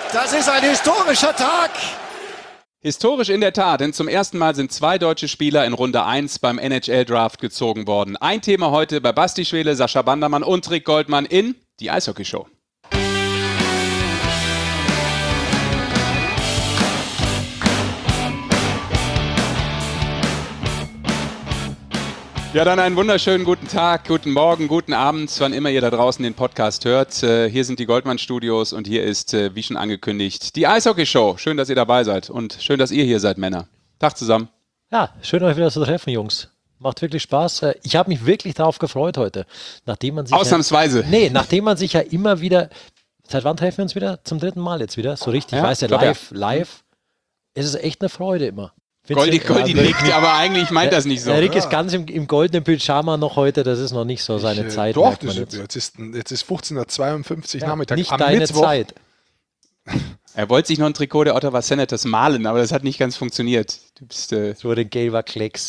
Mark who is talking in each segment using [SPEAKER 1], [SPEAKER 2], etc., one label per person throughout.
[SPEAKER 1] Das ist ein historischer Tag.
[SPEAKER 2] Historisch in der Tat, denn zum ersten Mal sind 2 deutsche Spieler in Runde 1 beim NHL-Draft gezogen worden. Ein Thema heute bei Basti Schwele, Sascha Bandermann und Rick Goldmann in die Eishockey-Show. Ja, dann einen wunderschönen guten Tag, guten Morgen, guten Abend, wann immer ihr da draußen den Podcast hört. Hier sind die Goldmann-Studios und hier ist, wie schon angekündigt, die Eishockey-Show. Schön, dass ihr dabei seid und schön, dass ihr hier seid, Männer. Tag zusammen.
[SPEAKER 3] Ja, schön euch wieder zu treffen, Jungs. Macht wirklich Spaß. Ich habe mich wirklich darauf gefreut heute. Nachdem man sich
[SPEAKER 2] Ausnahmsweise.
[SPEAKER 3] Nachdem man sich ja immer wieder, seit wann treffen wir uns wieder? Zum 3. Mal jetzt wieder? So richtig,
[SPEAKER 2] Ja,
[SPEAKER 3] weißt du, live. Es ist echt eine Freude immer.
[SPEAKER 2] Goldi nickt, aber eigentlich meint das nicht so.
[SPEAKER 3] Der Rick ist ganz im goldenen Pyjama noch heute, das ist noch nicht so seine Zeit.
[SPEAKER 4] Doch, jetzt ist 15:52 Uhr Nachmittag.
[SPEAKER 3] Nicht deine
[SPEAKER 4] Mittwoch.
[SPEAKER 3] Zeit.
[SPEAKER 2] Er wollte sich noch ein Trikot der Ottawa Senators malen, aber das hat nicht ganz funktioniert. Du bist,
[SPEAKER 3] So den Gelber Klecks.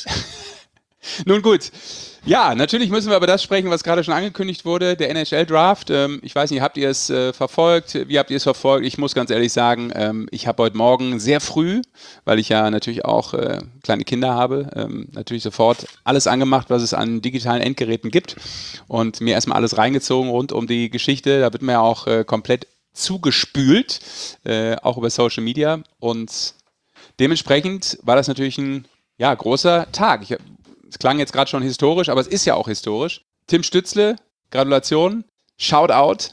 [SPEAKER 2] Nun gut. Ja, natürlich müssen wir über das sprechen, was gerade schon angekündigt wurde, der NHL-Draft. Ich weiß nicht, habt ihr es verfolgt? Wie habt ihr es verfolgt? Ich muss ganz ehrlich sagen, ich habe heute Morgen sehr früh, weil ich ja natürlich auch kleine Kinder habe, natürlich sofort alles angemacht, was es an digitalen Endgeräten gibt und mir erstmal alles reingezogen rund um die Geschichte. Da wird mir ja auch komplett zugespült, auch über Social Media, und dementsprechend war das natürlich ein großer Tag. Es klang jetzt gerade schon historisch, aber es ist ja auch historisch. Tim Stützle, Gratulation, Shoutout,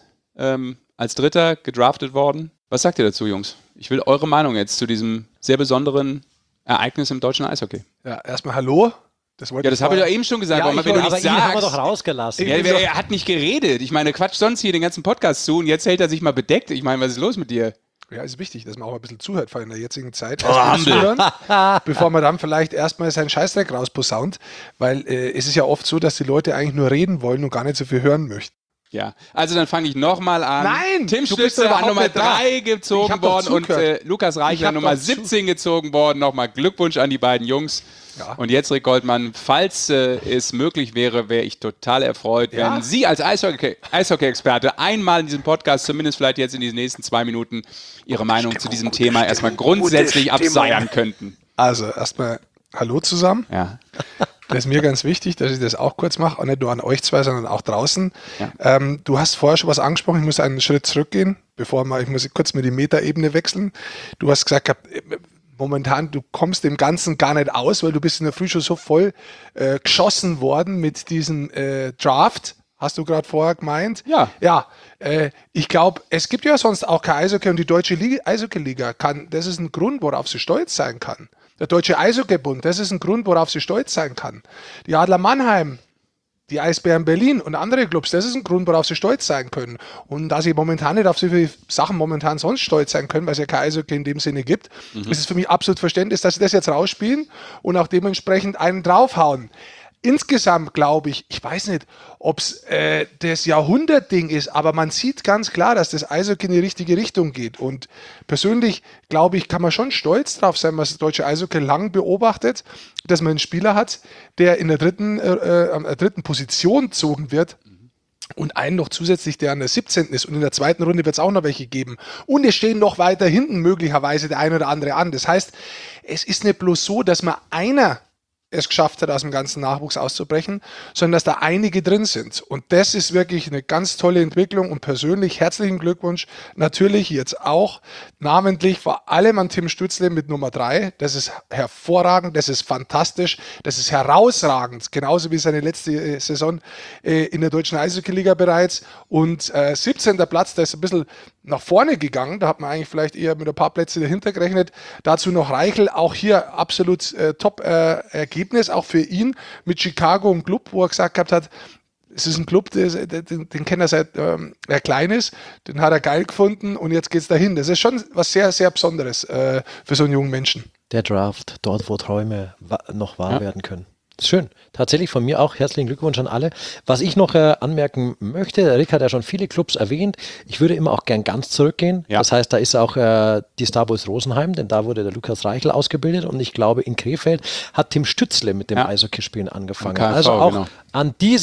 [SPEAKER 2] als Dritter gedraftet worden. Was sagt ihr dazu, Jungs? Ich will eure Meinung jetzt zu diesem sehr besonderen Ereignis im deutschen Eishockey.
[SPEAKER 4] Ja, erstmal Hallo. Das habe
[SPEAKER 2] ich doch eben schon gesagt.
[SPEAKER 3] Ja,
[SPEAKER 2] warum
[SPEAKER 3] aber
[SPEAKER 2] wenn du
[SPEAKER 3] ihn
[SPEAKER 2] nicht
[SPEAKER 3] haben wir
[SPEAKER 2] sagst,
[SPEAKER 3] doch rausgelassen.
[SPEAKER 2] ja, er hat nicht geredet. Ich meine, quatsch sonst hier den ganzen Podcast zu und jetzt hält er sich mal bedeckt. Ich meine, was ist los mit dir?
[SPEAKER 4] Ja, ist wichtig, dass man auch mal ein bisschen zuhört, vor allem in der jetzigen Zeit.
[SPEAKER 2] Zuhören,
[SPEAKER 4] bevor man dann vielleicht erstmal seinen Scheißdreck rausposaunt, weil es ist ja oft so, dass die Leute eigentlich nur reden wollen und gar nicht so viel hören möchten.
[SPEAKER 2] Ja, also dann fange ich nochmal an.
[SPEAKER 4] Nein!
[SPEAKER 2] Tim Stützle an Nummer 3 gezogen worden und Lukas Reichler an Nummer 17 gezogen worden. Nochmal Glückwunsch an die beiden Jungs. Ja. Und jetzt, Rick Goldmann, falls es möglich wäre, wäre ich total erfreut, wenn Sie als Eishockey-Experte einmal in diesem Podcast, zumindest vielleicht jetzt in diesen nächsten 2 Minuten, Ihre Meinung zu diesem Thema erstmal grundsätzlich abseiern könnten.
[SPEAKER 4] Also erstmal Hallo zusammen.
[SPEAKER 2] Ja.
[SPEAKER 4] Das ist mir ganz wichtig, dass ich das auch kurz mache, und nicht nur an euch zwei, sondern auch draußen. Ja. Du hast vorher schon was angesprochen, ich muss einen Schritt zurückgehen, ich muss kurz mir die Metaebene wechseln. Du hast gesagt, momentan, du kommst dem Ganzen gar nicht aus, weil du bist in der Früh schon so voll geschossen worden mit diesem Draft, hast du gerade vorher gemeint.
[SPEAKER 2] Ja.
[SPEAKER 4] Ja, ich glaube, es gibt ja sonst auch kein Eishockey, und die deutsche Eishockey-Liga das ist ein Grund, worauf sie stolz sein kann. Der Deutsche Eishockeybund, das ist ein Grund, worauf sie stolz sein kann. Die Adler Mannheim, die Eisbären Berlin und andere Clubs, das ist ein Grund, worauf sie stolz sein können. Und da sie momentan nicht auf so viele Sachen sonst stolz sein können, weil es ja kein Eishockey in dem Sinne gibt, ist es für mich absolut verständlich, dass sie das jetzt rausspielen und auch dementsprechend einen draufhauen. Insgesamt glaube ich weiß nicht, ob es das Jahrhundertding ist, aber man sieht ganz klar, dass das Eishockey in die richtige Richtung geht. Und persönlich, glaube ich, kann man schon stolz drauf sein, was das deutsche Eishockey lang beobachtet, dass man einen Spieler hat, der in der dritten Position gezogen wird. Und einen noch zusätzlich, der an der 17. ist. Und in der zweiten Runde wird es auch noch welche geben. Und es stehen noch weiter hinten möglicherweise der ein oder andere an. Das heißt, es ist nicht bloß so, dass man einer es geschafft hat, aus dem ganzen Nachwuchs auszubrechen, sondern dass da einige drin sind. Und das ist wirklich eine ganz tolle Entwicklung, und persönlich herzlichen Glückwunsch natürlich jetzt auch namentlich vor allem an Tim Stützle mit Nummer 3. Das ist hervorragend, das ist fantastisch, das ist herausragend, genauso wie seine letzte Saison in der deutschen Eishockey-Liga bereits. Und 17. Platz, da ist ein bisschen nach vorne gegangen, da hat man eigentlich vielleicht eher mit ein paar Plätze dahinter gerechnet. Dazu noch Reichel, auch hier absolut Top-Ergebnis, auch für ihn mit Chicago, ein Club, wo er gesagt gehabt hat, es ist ein Club, den kennt er seit er klein ist, den hat er geil gefunden und jetzt geht's dahin. Das ist schon was sehr, sehr Besonderes für so einen jungen Menschen.
[SPEAKER 3] Der Draft, dort wo Träume noch wahr werden können. Schön. Tatsächlich von mir auch herzlichen Glückwunsch an alle. Was ich noch anmerken möchte, Rick hat ja schon viele Clubs erwähnt. Ich würde immer auch gern ganz zurückgehen. Ja. Das heißt, da ist auch die Starboys Rosenheim, denn da wurde der Lukas Reichel ausgebildet, und ich glaube, in Krefeld hat Tim Stützle mit dem Eishockeyspielen angefangen. KV, also auch an diese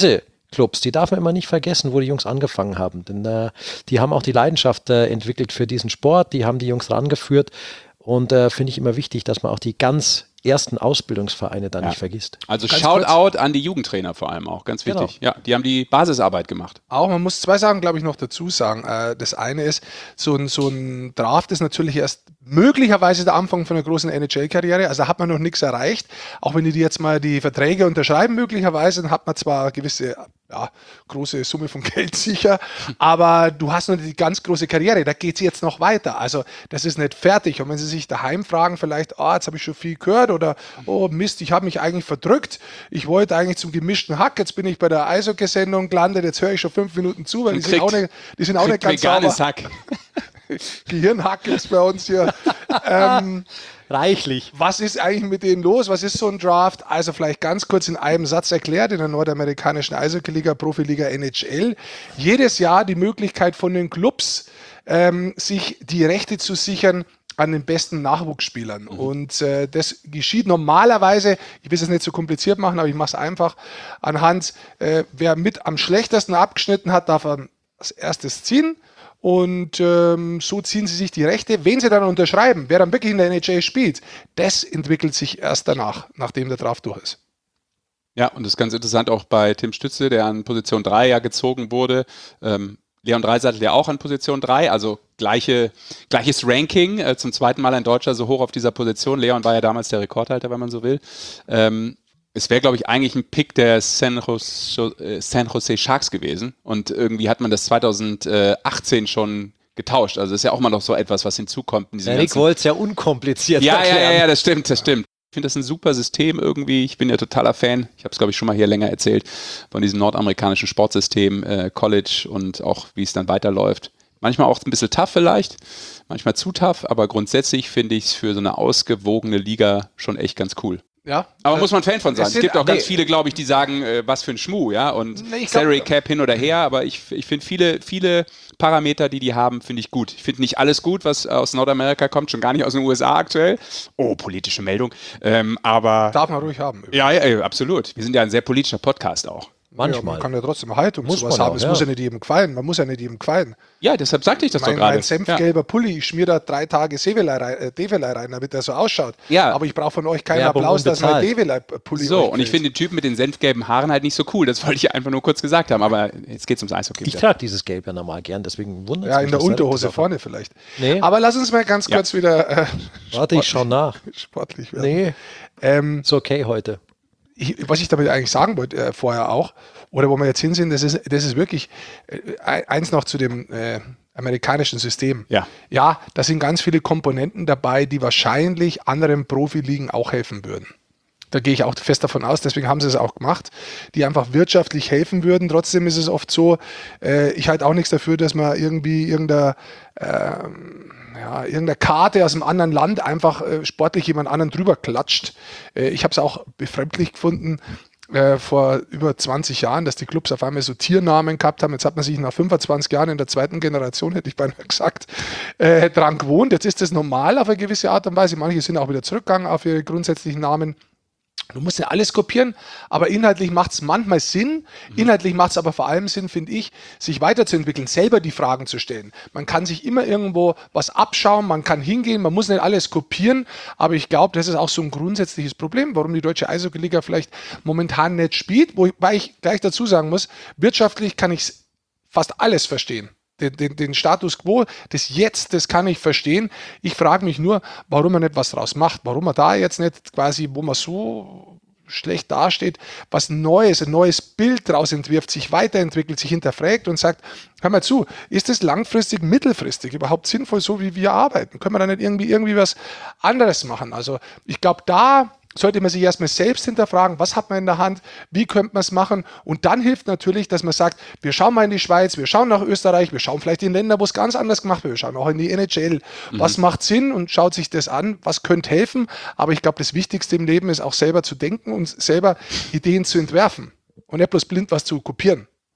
[SPEAKER 3] Clubs, die darf man immer nicht vergessen, wo die Jungs angefangen haben. Denn die haben auch die Leidenschaft entwickelt für diesen Sport, die haben die Jungs rangeführt. Und finde ich immer wichtig, dass man auch die ganz ersten Ausbildungsvereine dann nicht vergisst.
[SPEAKER 2] Also Shoutout an die Jugendtrainer vor allem auch, ganz wichtig.
[SPEAKER 3] Genau.
[SPEAKER 2] Ja, die haben die Basisarbeit gemacht.
[SPEAKER 4] Auch, man muss 2 Sachen, glaube ich, noch dazu sagen. Das eine ist, so ein Draft ist natürlich erst möglicherweise der Anfang von einer großen NHL-Karriere. Also da hat man noch nichts erreicht. Auch wenn die jetzt mal die Verträge unterschreiben, möglicherweise, dann hat man zwar eine gewisse große Summe von Geld sicher, aber du hast noch die ganz große Karriere. Da geht es jetzt noch weiter. Also das ist nicht fertig. Und wenn Sie sich daheim fragen, vielleicht, jetzt habe ich schon viel gehört oder, oh Mist, ich habe mich eigentlich verdrückt. Ich wollte eigentlich zum gemischten Hack. Jetzt bin ich bei der Eishockey-Sendung gelandet. Jetzt höre ich schon 5 Minuten zu, weil die sind auch nicht ganz sauber.
[SPEAKER 2] Hack.
[SPEAKER 4] Gehirnhack ist bei uns hier.
[SPEAKER 3] Reichlich.
[SPEAKER 4] Was ist eigentlich mit denen los? Was ist so ein Draft? Also vielleicht ganz kurz in einem Satz erklärt, in der nordamerikanischen Eishockey-Liga, Profiliga NHL, jedes Jahr die Möglichkeit von den Clubs, sich die Rechte zu sichern an den besten Nachwuchsspielern. Und das geschieht normalerweise, ich will es nicht so kompliziert machen, aber ich mache es einfach, anhand, wer mit am schlechtesten abgeschnitten hat, darf er als erstes ziehen. Und so ziehen sie sich die Rechte. Wen sie dann unterschreiben, wer dann wirklich in der NHL spielt, das entwickelt sich erst danach, nachdem der Draft durch ist.
[SPEAKER 2] Ja, und das ist ganz interessant auch bei Tim Stützle, der an Position 3 ja gezogen wurde. Leon Draisaitl ja auch an Position 3, also gleiches Ranking, zum zweiten Mal ein Deutscher so hoch auf dieser Position. Leon war ja damals der Rekordhalter, wenn man so will. Es wäre, glaube ich, eigentlich ein Pick der San Jose Sharks gewesen. Und irgendwie hat man das 2018 schon getauscht. Also das ist ja auch mal noch so etwas, was hinzukommt.
[SPEAKER 3] Rick wollte es ja unkompliziert erklären.
[SPEAKER 2] Ja, das stimmt. Ich finde das ein super System irgendwie. Ich bin ja totaler Fan. Ich habe es, glaube ich, schon mal hier länger erzählt von diesem nordamerikanischen Sportsystem, College und auch, wie es dann weiterläuft. Manchmal auch ein bisschen tough vielleicht, manchmal zu tough, aber grundsätzlich finde ich es für so eine ausgewogene Liga schon echt ganz cool.
[SPEAKER 4] Ja,
[SPEAKER 2] aber muss man Fan von sein. Es gibt auch ganz viele, glaube ich, die sagen, was für ein Schmuh, ja, und Salary Cap hin oder her, aber ich finde viele Parameter, die haben, finde ich gut. Ich finde nicht alles gut, was aus Nordamerika kommt, schon gar nicht aus den USA aktuell. Oh, politische Meldung. Aber
[SPEAKER 4] darf man ruhig haben.
[SPEAKER 2] Ja, absolut. Wir sind ja ein sehr politischer Podcast auch.
[SPEAKER 3] Manchmal.
[SPEAKER 4] Ja, man kann ja trotzdem Haltung zu was haben. Es muss ja nicht jedem gefallen. Man muss ja nicht jedem gefallen.
[SPEAKER 2] Ja, deshalb sagte ich das doch gerade.
[SPEAKER 4] Mein senfgelber Pulli, ich schmier da 3 Tage Develei rein, damit der so ausschaut.
[SPEAKER 2] Ja.
[SPEAKER 4] Aber ich brauche von euch keinen Applaus, dass mein Develei-Pulli
[SPEAKER 2] so, und ich finde den Typ mit den senfgelben Haaren halt nicht so cool. Das wollte ich einfach nur kurz gesagt haben. Aber jetzt geht es ums Eishockey.
[SPEAKER 3] Ich trage dieses Gelb ja normal gern, deswegen wundert es mich.
[SPEAKER 4] Ja, in der Unterhose vorne vielleicht.
[SPEAKER 3] Nee.
[SPEAKER 4] Aber lass uns mal ganz kurz wieder
[SPEAKER 3] warte, ich schau nach.
[SPEAKER 4] Sportlich werden.
[SPEAKER 3] Nee, ist okay heute.
[SPEAKER 4] Was ich damit eigentlich sagen wollte, vorher auch, oder wo wir jetzt hin sind, das ist wirklich eins noch zu dem amerikanischen System. Ja, da sind ganz viele Komponenten dabei, die wahrscheinlich anderen Profiligen auch helfen würden. Da gehe ich auch fest davon aus, deswegen haben sie es auch gemacht, die einfach wirtschaftlich helfen würden. Trotzdem ist es oft so, ich halte auch nichts dafür, dass man irgendwie irgendeine Karte aus einem anderen Land einfach sportlich jemand anderen drüber klatscht. Ich habe es auch befremdlich gefunden, vor über 20 Jahren, dass die Clubs auf einmal so Tiernamen gehabt haben. Jetzt hat man sich nach 25 Jahren in der zweiten Generation, hätte ich beinahe gesagt, dran gewohnt. Jetzt ist das normal auf eine gewisse Art und Weise. Manche sind auch wieder zurückgegangen auf ihre grundsätzlichen Namen. Du musst ja alles kopieren, aber inhaltlich macht es manchmal Sinn. Inhaltlich macht es aber vor allem Sinn, finde ich, sich weiterzuentwickeln, selber die Fragen zu stellen. Man kann sich immer irgendwo was abschauen, man kann hingehen, man muss nicht alles kopieren, aber ich glaube, das ist auch so ein grundsätzliches Problem, warum die deutsche Eishockey-Liga vielleicht momentan nicht spielt, wobei ich gleich dazu sagen muss, wirtschaftlich kann ich fast alles verstehen. Den Status quo des Jetzt, das kann ich verstehen. Ich frage mich nur, warum man nicht was draus macht. Warum man da jetzt nicht quasi, wo man so schlecht dasteht, was Neues, ein neues Bild draus entwirft, sich weiterentwickelt, sich hinterfragt und sagt, hör mal zu, ist es langfristig, mittelfristig überhaupt sinnvoll, so wie wir arbeiten? Können wir da nicht irgendwie was anderes machen? Also ich glaube, da sollte man sich erstmal selbst hinterfragen, was hat man in der Hand, wie könnte man es machen, und dann hilft natürlich, dass man sagt, wir schauen mal in die Schweiz, wir schauen nach Österreich, wir schauen vielleicht in Länder, wo es ganz anders gemacht wird, wir schauen auch in die NHL, was macht Sinn, und schaut sich das an, was könnte helfen, aber ich glaube, das Wichtigste im Leben ist auch selber zu denken und selber Ideen zu entwerfen und nicht bloß blind was zu kopieren.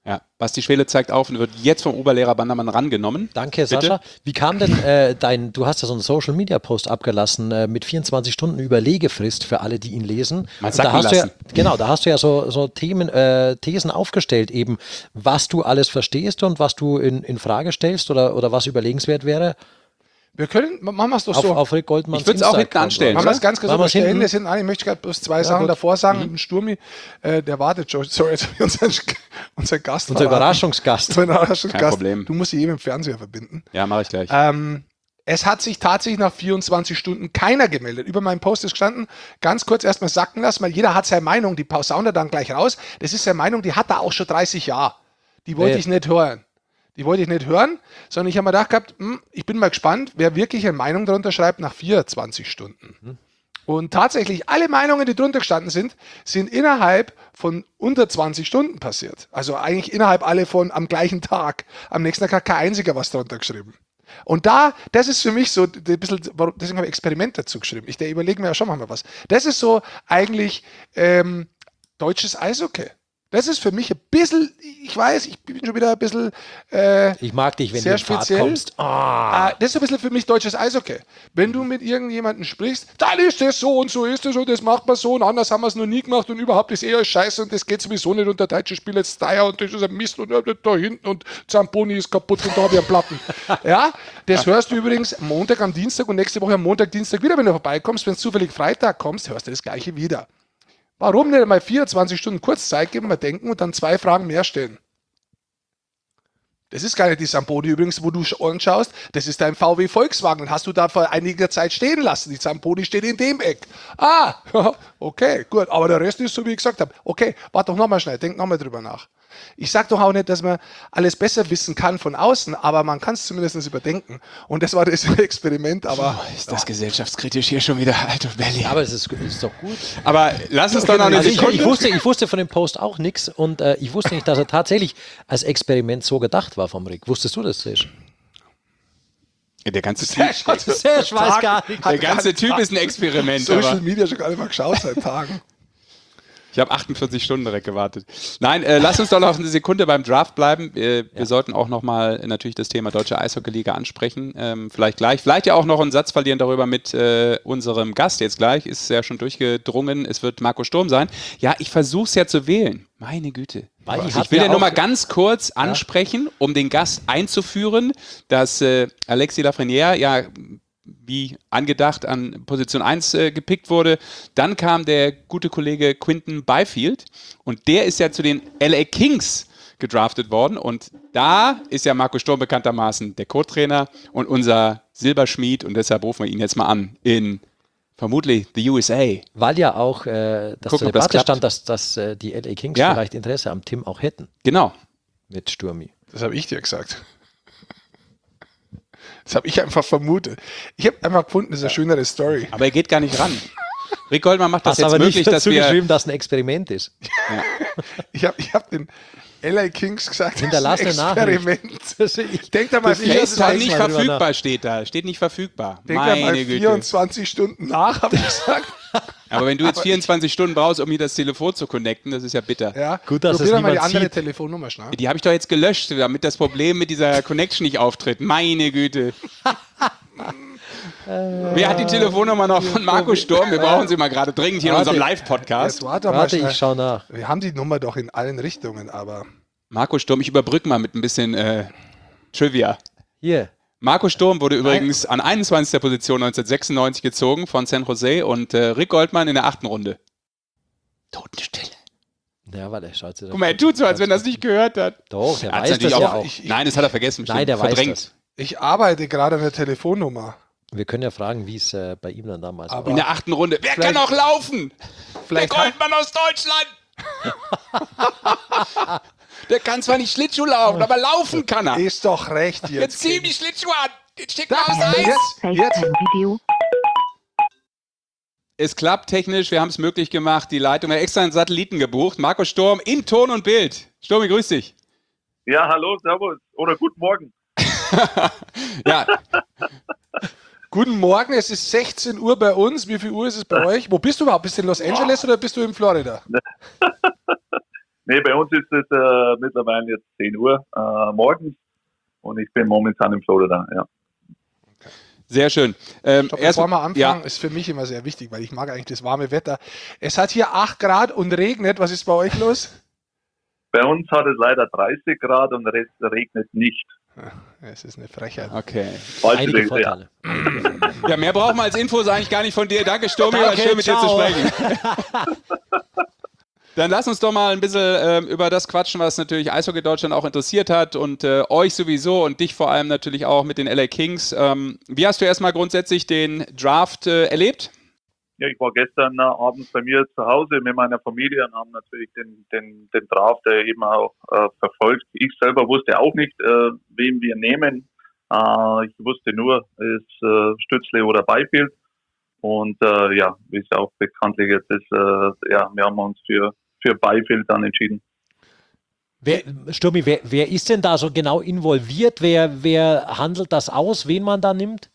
[SPEAKER 2] Ja, Basti Schwele zeigt auf und wird jetzt vom Oberlehrer Bandermann rangenommen.
[SPEAKER 3] Danke,
[SPEAKER 2] Bitte?
[SPEAKER 3] Sascha. Wie kam denn du hast ja so einen Social-Media-Post abgelassen mit 24 Stunden Überlegefrist für alle, die ihn lesen.
[SPEAKER 2] Mal
[SPEAKER 3] Und
[SPEAKER 2] sacken
[SPEAKER 3] da hast du ja,
[SPEAKER 2] lassen.
[SPEAKER 3] genau, da hast du ja so Thesen aufgestellt, eben was du alles verstehst und was du in Frage stellst oder was überlegenswert wäre.
[SPEAKER 4] Machen wir es doch so.
[SPEAKER 3] Auf Rick Goldmanns
[SPEAKER 2] Ich würde es auch hinten
[SPEAKER 3] Insta-Account,
[SPEAKER 2] anstellen.
[SPEAKER 4] Machen wir es ganz kurz
[SPEAKER 3] Machen wir es
[SPEAKER 4] überstellen.
[SPEAKER 3] hinten?
[SPEAKER 4] Das sind alle, ich möchte gerade bloß zwei Sachen
[SPEAKER 3] gut.
[SPEAKER 4] davor sagen. Ein Sturmi, der wartet schon. Sorry, jetzt habe ich unseren Gast
[SPEAKER 3] Unser
[SPEAKER 4] verraten.
[SPEAKER 3] Überraschungsgast.
[SPEAKER 4] Unser Überraschungsgast.
[SPEAKER 2] Kein Problem.
[SPEAKER 4] Du musst sie eben im Fernseher verbinden.
[SPEAKER 2] Ja, mache ich gleich.
[SPEAKER 4] Es hat sich tatsächlich nach 24 Stunden keiner gemeldet. Über meinen Post ist gestanden, ganz kurz erstmal sacken lassen, weil jeder hat seine Meinung, die posaunt er dann gleich raus. Das ist seine Meinung, die hat er auch schon 30 Jahre. Die wollte ich nicht hören. Sondern ich habe mir gedacht gehabt, ich bin mal gespannt, wer wirklich eine Meinung darunter schreibt nach 24 Stunden. Und tatsächlich, alle Meinungen, die drunter gestanden sind innerhalb von unter 20 Stunden passiert. Also eigentlich innerhalb alle von am gleichen Tag. Am nächsten Tag hat kein einziger was drunter geschrieben. Und das ist für mich so ein bisschen, deswegen habe ich Experiment dazu geschrieben. Ich überlege mir ja schon mal was. Das ist so eigentlich deutsches Eishockey. Das ist für mich ein bisschen, ich weiß, ich bin schon wieder ein bisschen
[SPEAKER 3] Ich mag dich, wenn du
[SPEAKER 4] sehr
[SPEAKER 3] in Fahrt
[SPEAKER 4] speziell.
[SPEAKER 3] kommst.
[SPEAKER 4] Das ist ein bisschen für mich deutsches Eishockey. Wenn du mit irgendjemandem sprichst, dann ist das so und so ist das und das macht man so und anders haben wir es noch nie gemacht und überhaupt ist alles scheiße und das geht sowieso nicht und der Deutsche spielt jetzt Dreier und das ist ein Mist und da hinten und Zamponi ist kaputt und da habe ich einen Platten. Ja, das hörst du übrigens Montag am Dienstag und nächste Woche am Montag, Dienstag wieder, wenn du vorbeikommst. Wenn du zufällig Freitag kommst, hörst du das Gleiche wieder. Warum nicht mal 24 Stunden kurz Zeit geben, mal denken und dann 2 Fragen mehr stellen? Das ist gar nicht die Zamponi übrigens, wo du anschaust. Das ist dein VW Volkswagen. Den hast du da vor einiger Zeit stehen lassen. Die Zamponi steht in dem Eck. Ah, okay, gut. Aber der Rest ist so, wie ich gesagt habe. Okay, warte doch nochmal schnell. Denk nochmal drüber nach. Ich sage doch auch nicht, dass man alles besser wissen kann von außen, aber man kann es zumindest überdenken. Und das war das Experiment. Aber
[SPEAKER 2] Ist das gesellschaftskritisch hier schon wieder, Alter Belly.
[SPEAKER 3] Aber es ist doch gut.
[SPEAKER 2] Aber lass uns doch noch eine
[SPEAKER 3] Also
[SPEAKER 2] Sekunde.
[SPEAKER 3] ich wusste von dem Post auch nichts und ich wusste nicht, dass er tatsächlich als Experiment so gedacht war vom Rick. Wusstest du das, Sesh?
[SPEAKER 2] Der ganze Typ,
[SPEAKER 3] Sesh weiß gar nicht.
[SPEAKER 2] der ganze Typ ist ein Experiment.
[SPEAKER 4] Social
[SPEAKER 2] Aber
[SPEAKER 4] Media schon gar nicht mal geschaut seit Tagen.
[SPEAKER 2] ich habe 48 Stunden direkt gewartet. Nein, lass uns doch noch eine Sekunde beim Draft bleiben. Wir sollten auch nochmal natürlich das Thema Deutsche Eishockey-Liga ansprechen. Vielleicht gleich. Vielleicht ja auch noch einen Satz verlieren darüber mit unserem Gast jetzt gleich. Ist ja schon durchgedrungen. Es wird Marco Sturm sein. Ja, ich versuche es ja zu wählen. Meine Güte. Ich will ja nur mal ganz kurz ansprechen, um den Gast einzuführen, dass Alexis Lafrenière ja wie angedacht an Position 1 gepickt wurde. Dann kam der gute Kollege Quinton Byfield und der ist ja zu den LA Kings gedraftet worden und da ist ja Marco Sturm bekanntermaßen der Co-Trainer und unser Silberschmied und deshalb rufen wir ihn jetzt mal an in vermutlich the USA.
[SPEAKER 3] Weil ja auch das
[SPEAKER 2] Gucken,
[SPEAKER 3] zur
[SPEAKER 2] ob das
[SPEAKER 3] Debatte
[SPEAKER 2] klappt.
[SPEAKER 3] stand, dass die LA Kings
[SPEAKER 2] Ja.
[SPEAKER 3] vielleicht Interesse am Tim auch hätten
[SPEAKER 2] Genau.
[SPEAKER 3] mit Sturmi.
[SPEAKER 4] Das habe ich dir gesagt. Das habe ich einfach vermutet. Ich habe einfach gefunden, das ist eine schönere Story.
[SPEAKER 2] Aber er geht gar nicht ran. Rick Goldmann macht das
[SPEAKER 3] Hast
[SPEAKER 2] jetzt
[SPEAKER 3] aber
[SPEAKER 2] möglich,
[SPEAKER 3] nicht
[SPEAKER 2] dass
[SPEAKER 3] dazu
[SPEAKER 2] wir...
[SPEAKER 3] geschrieben, dass es ein Experiment ist.
[SPEAKER 4] Ich hab den LA Kings gesagt,
[SPEAKER 3] Hinterlass
[SPEAKER 4] das ist
[SPEAKER 3] eine
[SPEAKER 4] ein Experiment.
[SPEAKER 3] Ich
[SPEAKER 4] Denk da mal,
[SPEAKER 2] FaceTime nicht
[SPEAKER 3] mal drüber
[SPEAKER 2] verfügbar steht da. Steht nicht verfügbar.
[SPEAKER 4] denk da mal
[SPEAKER 2] Meine Güte.
[SPEAKER 4] 24 Stunden nach, habe ich gesagt.
[SPEAKER 2] Aber wenn du jetzt 24 Stunden brauchst, um hier das Telefon zu connecten, das ist ja bitter.
[SPEAKER 4] Ja.
[SPEAKER 3] Gut, dass
[SPEAKER 4] Probier
[SPEAKER 3] es
[SPEAKER 4] doch mal die
[SPEAKER 3] niemand
[SPEAKER 4] andere
[SPEAKER 3] sieht.
[SPEAKER 4] Telefonnummer schnell.
[SPEAKER 2] Die habe ich doch jetzt gelöscht, damit das Problem mit dieser Connection nicht auftritt. Meine Güte. Wer hat die Telefonnummer noch von Marco Sturm? Wir brauchen sie mal gerade dringend hier in unserem
[SPEAKER 4] Jetzt
[SPEAKER 2] Live-Podcast.
[SPEAKER 4] warte mal
[SPEAKER 3] Warte,
[SPEAKER 4] schnell.
[SPEAKER 3] ich schau nach.
[SPEAKER 4] Wir haben die Nummer doch in allen Richtungen, aber
[SPEAKER 2] Marco Sturm, ich überbrücke mal mit ein bisschen Trivia.
[SPEAKER 3] Hier.
[SPEAKER 2] Marco Sturm wurde übrigens an 21. Position 1996 gezogen von San Jose und Rick Goldmann in der 8. Runde. Totenstille.
[SPEAKER 3] Ja, warte, schaut sich das
[SPEAKER 2] Guck mal, er tut so, als wenn er es nicht gehört hat.
[SPEAKER 3] Doch, der
[SPEAKER 2] Er hat's
[SPEAKER 3] weiß das
[SPEAKER 2] natürlich
[SPEAKER 3] ja
[SPEAKER 2] auch-
[SPEAKER 3] auch.
[SPEAKER 2] Nein, das hat er vergessen.
[SPEAKER 3] Nein, der weiß
[SPEAKER 2] verdrängt.
[SPEAKER 3] das.
[SPEAKER 4] ich arbeite gerade an der Telefonnummer.
[SPEAKER 3] Wir können ja fragen, wie es bei ihm dann damals
[SPEAKER 4] Aber-
[SPEAKER 3] war.
[SPEAKER 2] In der 8. Runde. Wer
[SPEAKER 4] Vielleicht-
[SPEAKER 2] kann auch laufen? Der
[SPEAKER 4] Vielleicht
[SPEAKER 2] Goldmann aus Deutschland. Der kann zwar nicht Schlittschuh laufen, aber laufen kann er.
[SPEAKER 4] ist doch recht jetzt.
[SPEAKER 2] Jetzt zieh ihm die Schlittschuhe an. Jetzt steck mal
[SPEAKER 4] Da,
[SPEAKER 2] aufs Eis.
[SPEAKER 4] jetzt.
[SPEAKER 5] FaceTime-Video.
[SPEAKER 2] Es klappt technisch, wir haben es möglich gemacht. Die Leitung hat extra einen Satelliten gebucht. Marco Sturm in Ton und Bild. Sturmi, grüß dich.
[SPEAKER 6] Ja, hallo, servus oder guten Morgen.
[SPEAKER 2] Ja,
[SPEAKER 4] Guten Morgen, es ist 16 Uhr bei uns. Wie viel Uhr ist es bei euch? Wo bist du überhaupt? Bist du in Los Angeles oder bist du in Florida?
[SPEAKER 6] Nee, bei uns ist es mittlerweile jetzt 10 Uhr morgens und ich bin momentan in Florida, ja.
[SPEAKER 2] Sehr schön.
[SPEAKER 4] Bevor wir anfangen, ist für mich immer sehr wichtig, weil ich mag eigentlich das warme Wetter. Es hat hier 8 Grad und regnet. Was ist bei euch los?
[SPEAKER 6] Bei uns hat es leider 30 Grad und es regnet nicht.
[SPEAKER 4] Es ist eine Frechheit.
[SPEAKER 2] Okay.
[SPEAKER 3] Einige Vorteile.
[SPEAKER 2] Ja, mehr brauchen wir als Infos eigentlich gar nicht von dir. Danke, Sturmi, war schön mit dir zu sprechen. Dann lass uns doch mal ein bisschen über das quatschen, was natürlich Eishockey Deutschland auch interessiert hat und euch sowieso und dich vor allem natürlich auch mit den LA Kings. Wie hast du erstmal grundsätzlich den Draft erlebt?
[SPEAKER 6] Ja, ich war gestern abends bei mir zu Hause mit meiner Familie und haben natürlich den Draft eben auch verfolgt. Ich selber wusste auch nicht, wen wir nehmen. Ich wusste nur, es ist Stützle oder Byfield. Und wie es auch bekanntlich jetzt ist, wir haben uns für Byfield dann entschieden.
[SPEAKER 3] Sturmi, wer ist denn da so genau involviert? Wer handelt das aus, wen man da nimmt?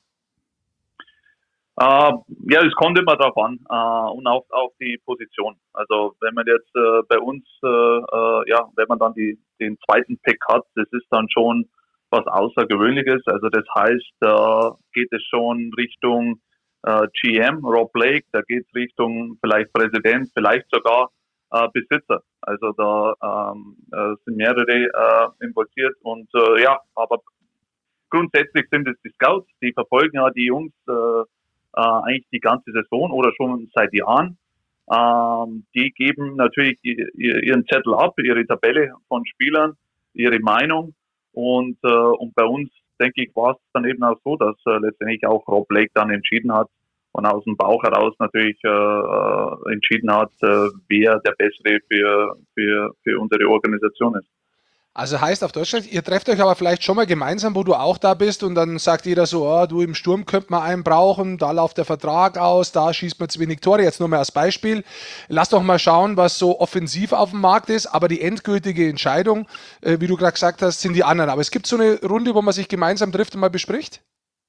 [SPEAKER 6] Es kommt immer darauf an und auch auf die Position. Also wenn man jetzt bei uns, wenn man dann den zweiten Pick hat, das ist dann schon was Außergewöhnliches. Also das heißt, da geht es schon Richtung GM, Rob Blake, da geht es Richtung vielleicht Präsident, vielleicht sogar Besitzer. Also da sind mehrere involviert und aber grundsätzlich sind es die Scouts, die verfolgen ja die Jungs eigentlich die ganze Saison oder schon seit Jahren. Die geben natürlich ihren Zettel ab, ihre Tabelle von Spielern, ihre Meinung und bei uns, denke ich, war es dann eben auch so, dass letztendlich auch Rob Blake dann entschieden hat und aus dem Bauch heraus natürlich entschieden hat, wer der Bessere für unsere Organisation ist.
[SPEAKER 4] Also heißt auf Deutschland, ihr trefft euch aber vielleicht schon mal gemeinsam, wo du auch da bist und dann sagt jeder so, oh, du im Sturm könnt man einen brauchen, da läuft der Vertrag aus, da schießt man zu wenig Tore, jetzt nur mal als Beispiel. Lass doch mal schauen, was so offensiv auf dem Markt ist, aber die endgültige Entscheidung, wie du gerade gesagt hast, sind die anderen. Aber es gibt so eine Runde, wo man sich gemeinsam trifft und mal bespricht?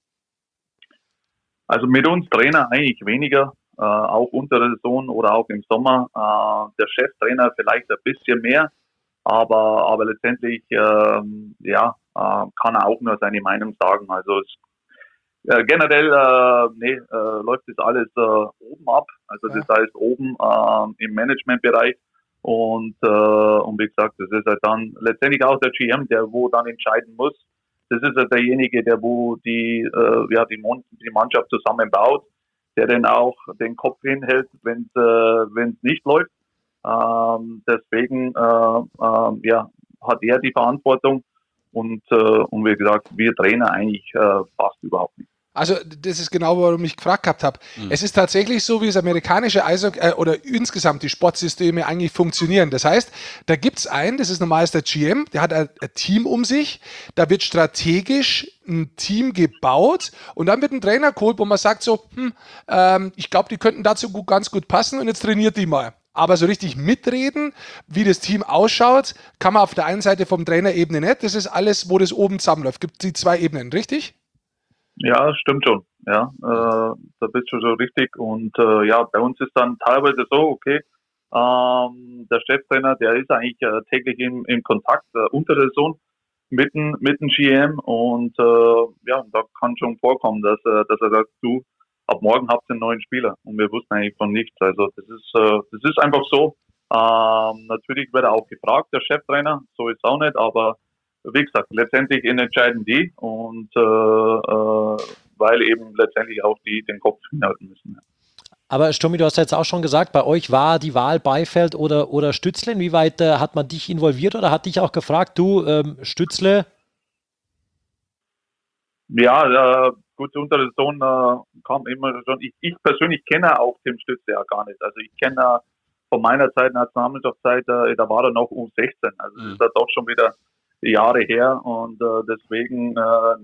[SPEAKER 6] Also mit uns Trainer eigentlich weniger, auch unter der Saison oder auch im Sommer. Der Cheftrainer vielleicht ein bisschen mehr. Aber letztendlich kann er auch nur seine Meinung sagen. Also generell läuft das alles oben ab. Also das heißt oben im Managementbereich und wie gesagt, das ist halt dann letztendlich auch der GM, der wo dann entscheiden muss. Das ist halt derjenige, der wo die Mannschaft zusammenbaut, der dann auch den Kopf hinhält, wenn es nicht läuft. Deswegen hat er die Verantwortung und wie gesagt, wir Trainer eigentlich fast überhaupt nicht.
[SPEAKER 4] Also das ist genau, warum ich gefragt gehabt habe. Es ist tatsächlich so, wie das amerikanische Eishockey oder insgesamt die Sportsysteme eigentlich funktionieren. Das heißt, da gibt es einen, das ist normalerweise der GM, der hat ein Team um sich, da wird strategisch ein Team gebaut und dann wird ein Trainer geholt, wo man sagt so, ich glaube, die könnten dazu ganz gut passen und jetzt trainiert die mal. Aber so richtig mitreden, wie das Team ausschaut, kann man auf der einen Seite vom Trainerebene nicht. Das ist alles, wo das oben zusammenläuft. Gibt die 2 Ebenen, richtig?
[SPEAKER 6] Ja, stimmt schon. Ja, da bist du so richtig. Und bei uns ist dann teilweise so, okay, der Cheftrainer, der ist eigentlich täglich im Kontakt unter der Saison mit dem GM und da kann schon vorkommen, dass er sagt, du, ab morgen habt ihr einen neuen Spieler und wir wussten eigentlich von nichts. Also das ist einfach so. Natürlich wird er auch gefragt, der Cheftrainer, so ist es auch nicht, aber wie gesagt, letztendlich entscheiden die und weil eben letztendlich auch die den Kopf hinhalten müssen.
[SPEAKER 3] Aber Sturmi, du hast jetzt auch schon gesagt, bei euch war die Wahl Byfield oder Stützle. Inwieweit hat man dich involviert oder hat dich auch gefragt, du Stützle?
[SPEAKER 6] Ja, gut, unter der Saison kam immer schon, ich persönlich kenne auch Tim Stützle ja gar nicht. Also ich kenne von meiner Zeit, Nationalmannschaftszeit, da war er noch U16. Also das ist ja doch schon wieder Jahre her und deswegen,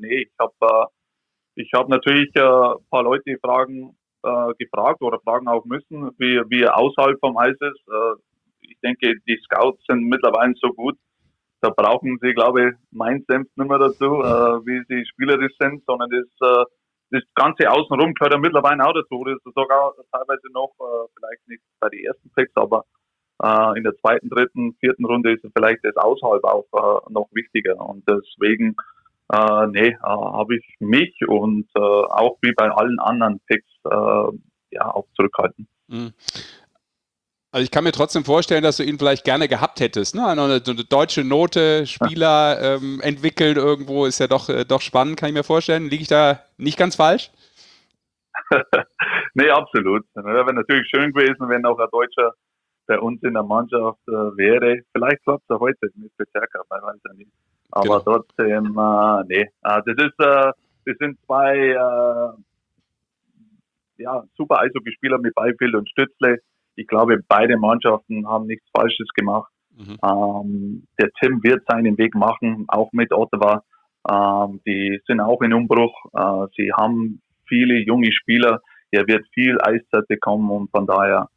[SPEAKER 6] ich habe natürlich ein paar Leute gefragt oder fragen auch müssen, wie er außerhalb vom Eis ist. Ich denke, die Scouts sind mittlerweile so gut, da brauchen sie, glaube ich, mein Senf nicht mehr dazu, wie sie spielerisch sind, sondern das Ganze außenrum gehört ja mittlerweile auch dazu. Das ist sogar teilweise noch, vielleicht nicht bei den ersten Picks, aber in der zweiten, dritten, vierten Runde ist vielleicht das Außerhalb auch noch wichtiger. Und deswegen habe ich mich und auch wie bei allen anderen Picks auch zurückhalten.
[SPEAKER 2] Mhm. Also ich kann mir trotzdem vorstellen, dass du ihn vielleicht gerne gehabt hättest. Ne? Eine deutsche Note, Spieler entwickeln irgendwo, ist ja doch spannend, kann ich mir vorstellen. Liege ich da nicht ganz falsch?
[SPEAKER 6] Nee, absolut. Wäre natürlich schön gewesen, wenn auch ein Deutscher bei uns in der Mannschaft wäre. Vielleicht klappt es ja heute mit Bezerka, man weiß ja nicht. Aber trotzdem, das sind zwei super Eishockeyspieler mit Byfield und Stützle. Ich glaube, beide Mannschaften haben nichts Falsches gemacht. Der Tim wird seinen Weg machen, auch mit Ottawa. Die sind auch in Umbruch. Sie haben viele junge Spieler. Er wird viel Eiszeit bekommen und von daher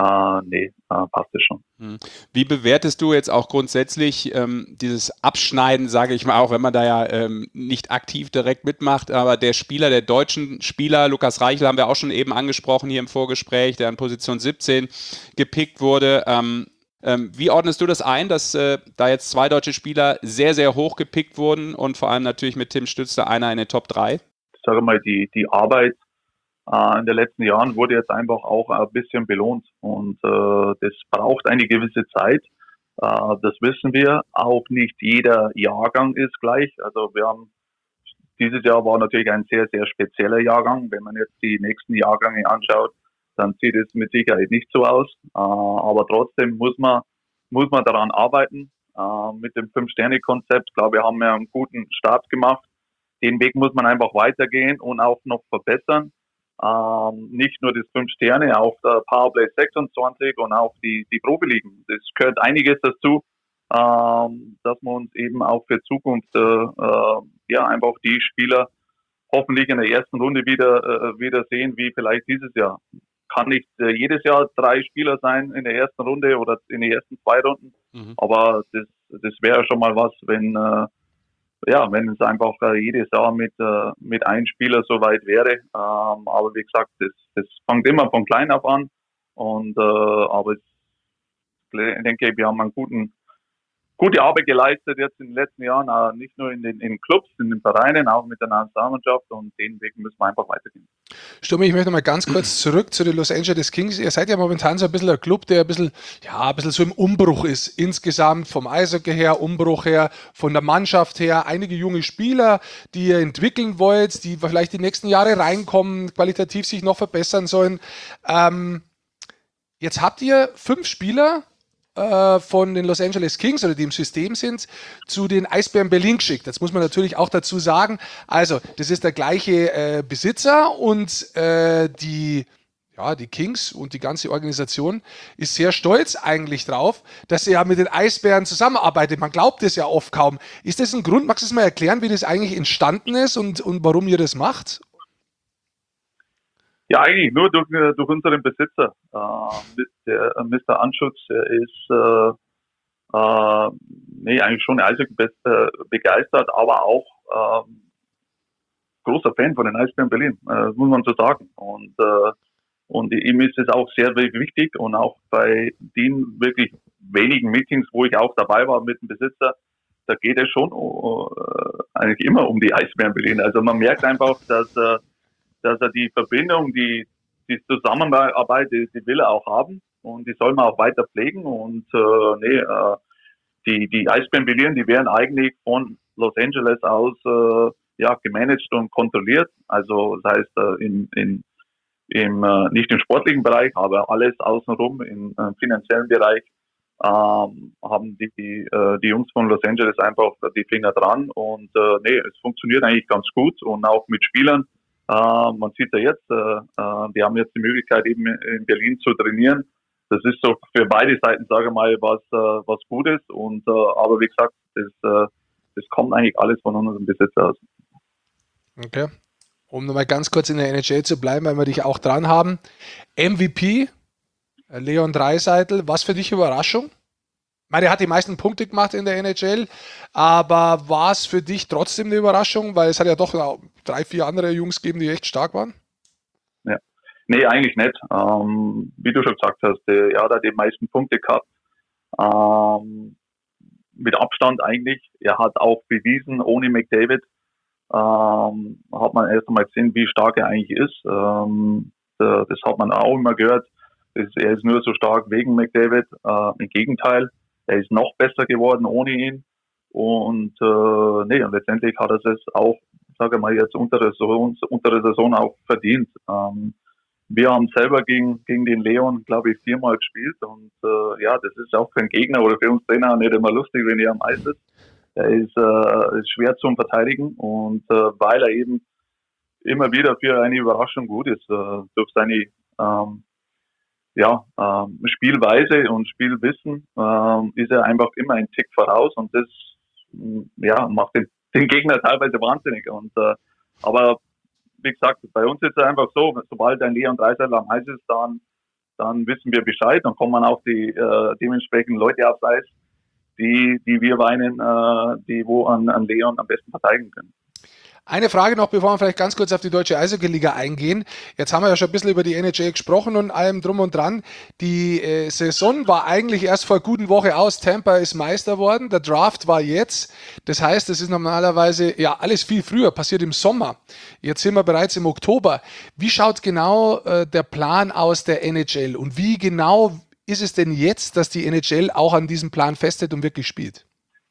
[SPEAKER 6] passt es schon.
[SPEAKER 2] Wie bewertest du jetzt auch grundsätzlich dieses Abschneiden, sage ich mal, auch wenn man da ja nicht aktiv direkt mitmacht, aber der deutschen Spieler, Lukas Reichel haben wir auch schon eben angesprochen hier im Vorgespräch, der an Position 17 gepickt wurde. Wie ordnest du das ein, dass da jetzt zwei deutsche Spieler sehr, sehr hoch gepickt wurden und vor allem natürlich mit Tim Stützle einer in den Top 3?
[SPEAKER 6] Ich sage mal, die Arbeit in den letzten Jahren wurde jetzt einfach auch ein bisschen belohnt und das braucht eine gewisse Zeit. Das wissen wir. Auch nicht jeder Jahrgang ist gleich. Also dieses Jahr war natürlich ein sehr, sehr spezieller Jahrgang. Wenn man jetzt die nächsten Jahrgänge anschaut, dann sieht es mit Sicherheit nicht so aus. Aber trotzdem muss man daran arbeiten. Mit dem 5-Sterne-Konzept, glaube ich, haben wir einen guten Start gemacht. Den Weg muss man einfach weitergehen und auch noch verbessern. Nicht nur das 5 Sterne, auch der Powerplay 26 und auch die Profiligen. Das gehört einiges dazu, dass wir uns eben auch für Zukunft einfach die Spieler hoffentlich in der ersten Runde wieder sehen, wie vielleicht dieses Jahr. Kann nicht jedes Jahr 3 Spieler sein in der ersten Runde oder in den ersten 2 Runden, aber das wäre schon mal was, wenn es einfach jedes Jahr mit einem Spieler so weit wäre. Aber wie gesagt, das fängt immer von klein auf an. Aber ich denke, wir haben einen gute Arbeit geleistet jetzt in den letzten Jahren, nicht nur in den Clubs, in den Vereinen, auch mit der Nationalmannschaft und den Weg müssen wir einfach weitergehen.
[SPEAKER 4] Sturmi, ich möchte mal ganz kurz zurück zu den Los Angeles Kings. Ihr seid ja momentan so ein bisschen ein Club, der ein bisschen so im Umbruch ist. Insgesamt vom Eishockey her, Umbruch her, von der Mannschaft her. Einige junge Spieler, die ihr entwickeln wollt, die vielleicht die nächsten Jahre reinkommen, qualitativ sich noch verbessern sollen. Jetzt habt ihr 5 Spieler von den Los Angeles Kings oder die im System sind, zu den Eisbären Berlin geschickt. Das muss man natürlich auch dazu sagen. Also, das ist der gleiche Besitzer und die Kings und die ganze Organisation ist sehr stolz eigentlich drauf, dass sie ja mit den Eisbären zusammenarbeitet. Man glaubt es ja oft kaum. Ist das ein Grund? Magst du es mal erklären, wie das eigentlich entstanden ist und warum ihr das macht?
[SPEAKER 6] Ja, eigentlich nur durch unseren Besitzer. Mr. Anschutz ist eigentlich schon Eishockey begeistert, aber auch großer Fan von den Eisbären Berlin, muss man so sagen. Und ihm ist es auch sehr wichtig und auch bei den wirklich wenigen Meetings, wo ich auch dabei war mit dem Besitzer, da geht es schon eigentlich immer um die Eisbären Berlin. Also man merkt einfach, dass er die Verbindung, die Zusammenarbeit, die will er auch haben und die soll man auch weiter pflegen und die Eisbären Berlin, die werden eigentlich von Los Angeles aus gemanagt und kontrolliert. Also das heißt nicht im sportlichen Bereich, aber alles außenrum im finanziellen Bereich haben die Jungs von Los Angeles einfach die Finger dran und es funktioniert eigentlich ganz gut und auch mit Spielern. Man sieht ja jetzt, die haben jetzt die Möglichkeit eben in Berlin zu trainieren. Das ist so für beide Seiten, sage ich mal, was Gutes und aber wie gesagt, das kommt eigentlich alles von unserem Besitzer aus.
[SPEAKER 4] Okay. Um nochmal ganz kurz in der NHL zu bleiben, weil wir dich auch dran haben. MVP, Leon Draisaitl, was für dich Überraschung? Ich meine, er hat die meisten Punkte gemacht in der NHL, aber war es für dich trotzdem eine Überraschung? Weil es hat ja doch 3, 4 andere Jungs gegeben, die echt stark waren.
[SPEAKER 6] Ja. Nee, eigentlich nicht. Wie du schon gesagt hast, er hat die meisten Punkte gehabt. Mit Abstand eigentlich. Er hat auch bewiesen, ohne McDavid hat man erst einmal gesehen, wie stark er eigentlich ist. Das hat man auch immer gehört. Er ist nur so stark wegen McDavid. Im Gegenteil, er ist noch besser geworden ohne ihn. Und und letztendlich hat er es auch, sage ich mal, jetzt unter der Saison auch verdient. Wir haben selber gegen den Leon, glaube ich, 4-mal gespielt. Und das ist auch für einen Gegner oder für uns Trainer nicht immer lustig, wenn er am Eis ist. Er ist schwer zu verteidigen. Und weil er eben immer wieder für eine Überraschung gut ist, durch seine Spielweise und Spielwissen ist er einfach immer einen Tick voraus. Und das macht den Gegner teilweise wahnsinnig. Und aber wie gesagt, bei uns ist es einfach so, sobald ein Leon Draisaitl am Eis ist, dann wissen wir Bescheid, dann kommen auch die dementsprechend Leute aufs Eis, die wir meinen, die wo an Leon am besten verteidigen können.
[SPEAKER 4] Eine Frage noch, bevor wir vielleicht ganz kurz auf die deutsche Eishockey-Liga eingehen. Jetzt haben wir ja schon ein bisschen über die NHL gesprochen und allem drum und dran. Die Saison war eigentlich erst vor einer guten Woche aus. Tampa ist Meister worden. Der Draft war jetzt. Das heißt, es ist normalerweise alles viel früher, passiert im Sommer. Jetzt sind wir bereits im Oktober. Wie schaut genau der Plan aus der NHL und wie genau ist es denn jetzt, dass die NHL auch an diesem Plan festhält und wirklich spielt?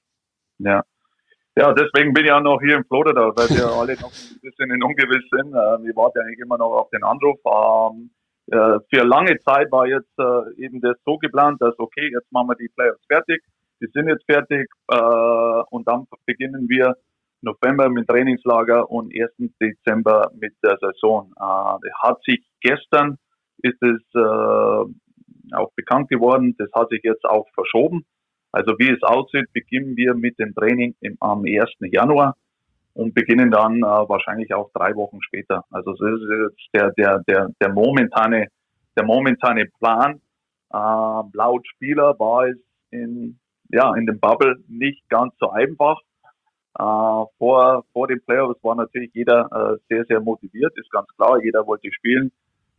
[SPEAKER 6] Ja, deswegen bin ich auch noch hier in Florida, weil wir alle noch ein bisschen in Ungewiss sind. Wir warten eigentlich immer noch auf den Anruf. Für lange Zeit war jetzt eben das so geplant, dass okay, jetzt machen wir die Playoffs fertig. Die sind jetzt fertig und dann beginnen wir November mit Trainingslager und 1. Dezember mit der Saison. Hat sich gestern, ist es auch bekannt geworden, das hat sich jetzt auch verschoben. Also wie es aussieht, beginnen wir mit dem Training am 1. Januar und beginnen dann wahrscheinlich auch 3 Wochen später. Also das ist jetzt der momentane Plan. Laut Spieler war es in dem Bubble nicht ganz so einfach. Vor den Playoffs war natürlich jeder sehr, sehr motiviert, ist ganz klar, jeder wollte spielen.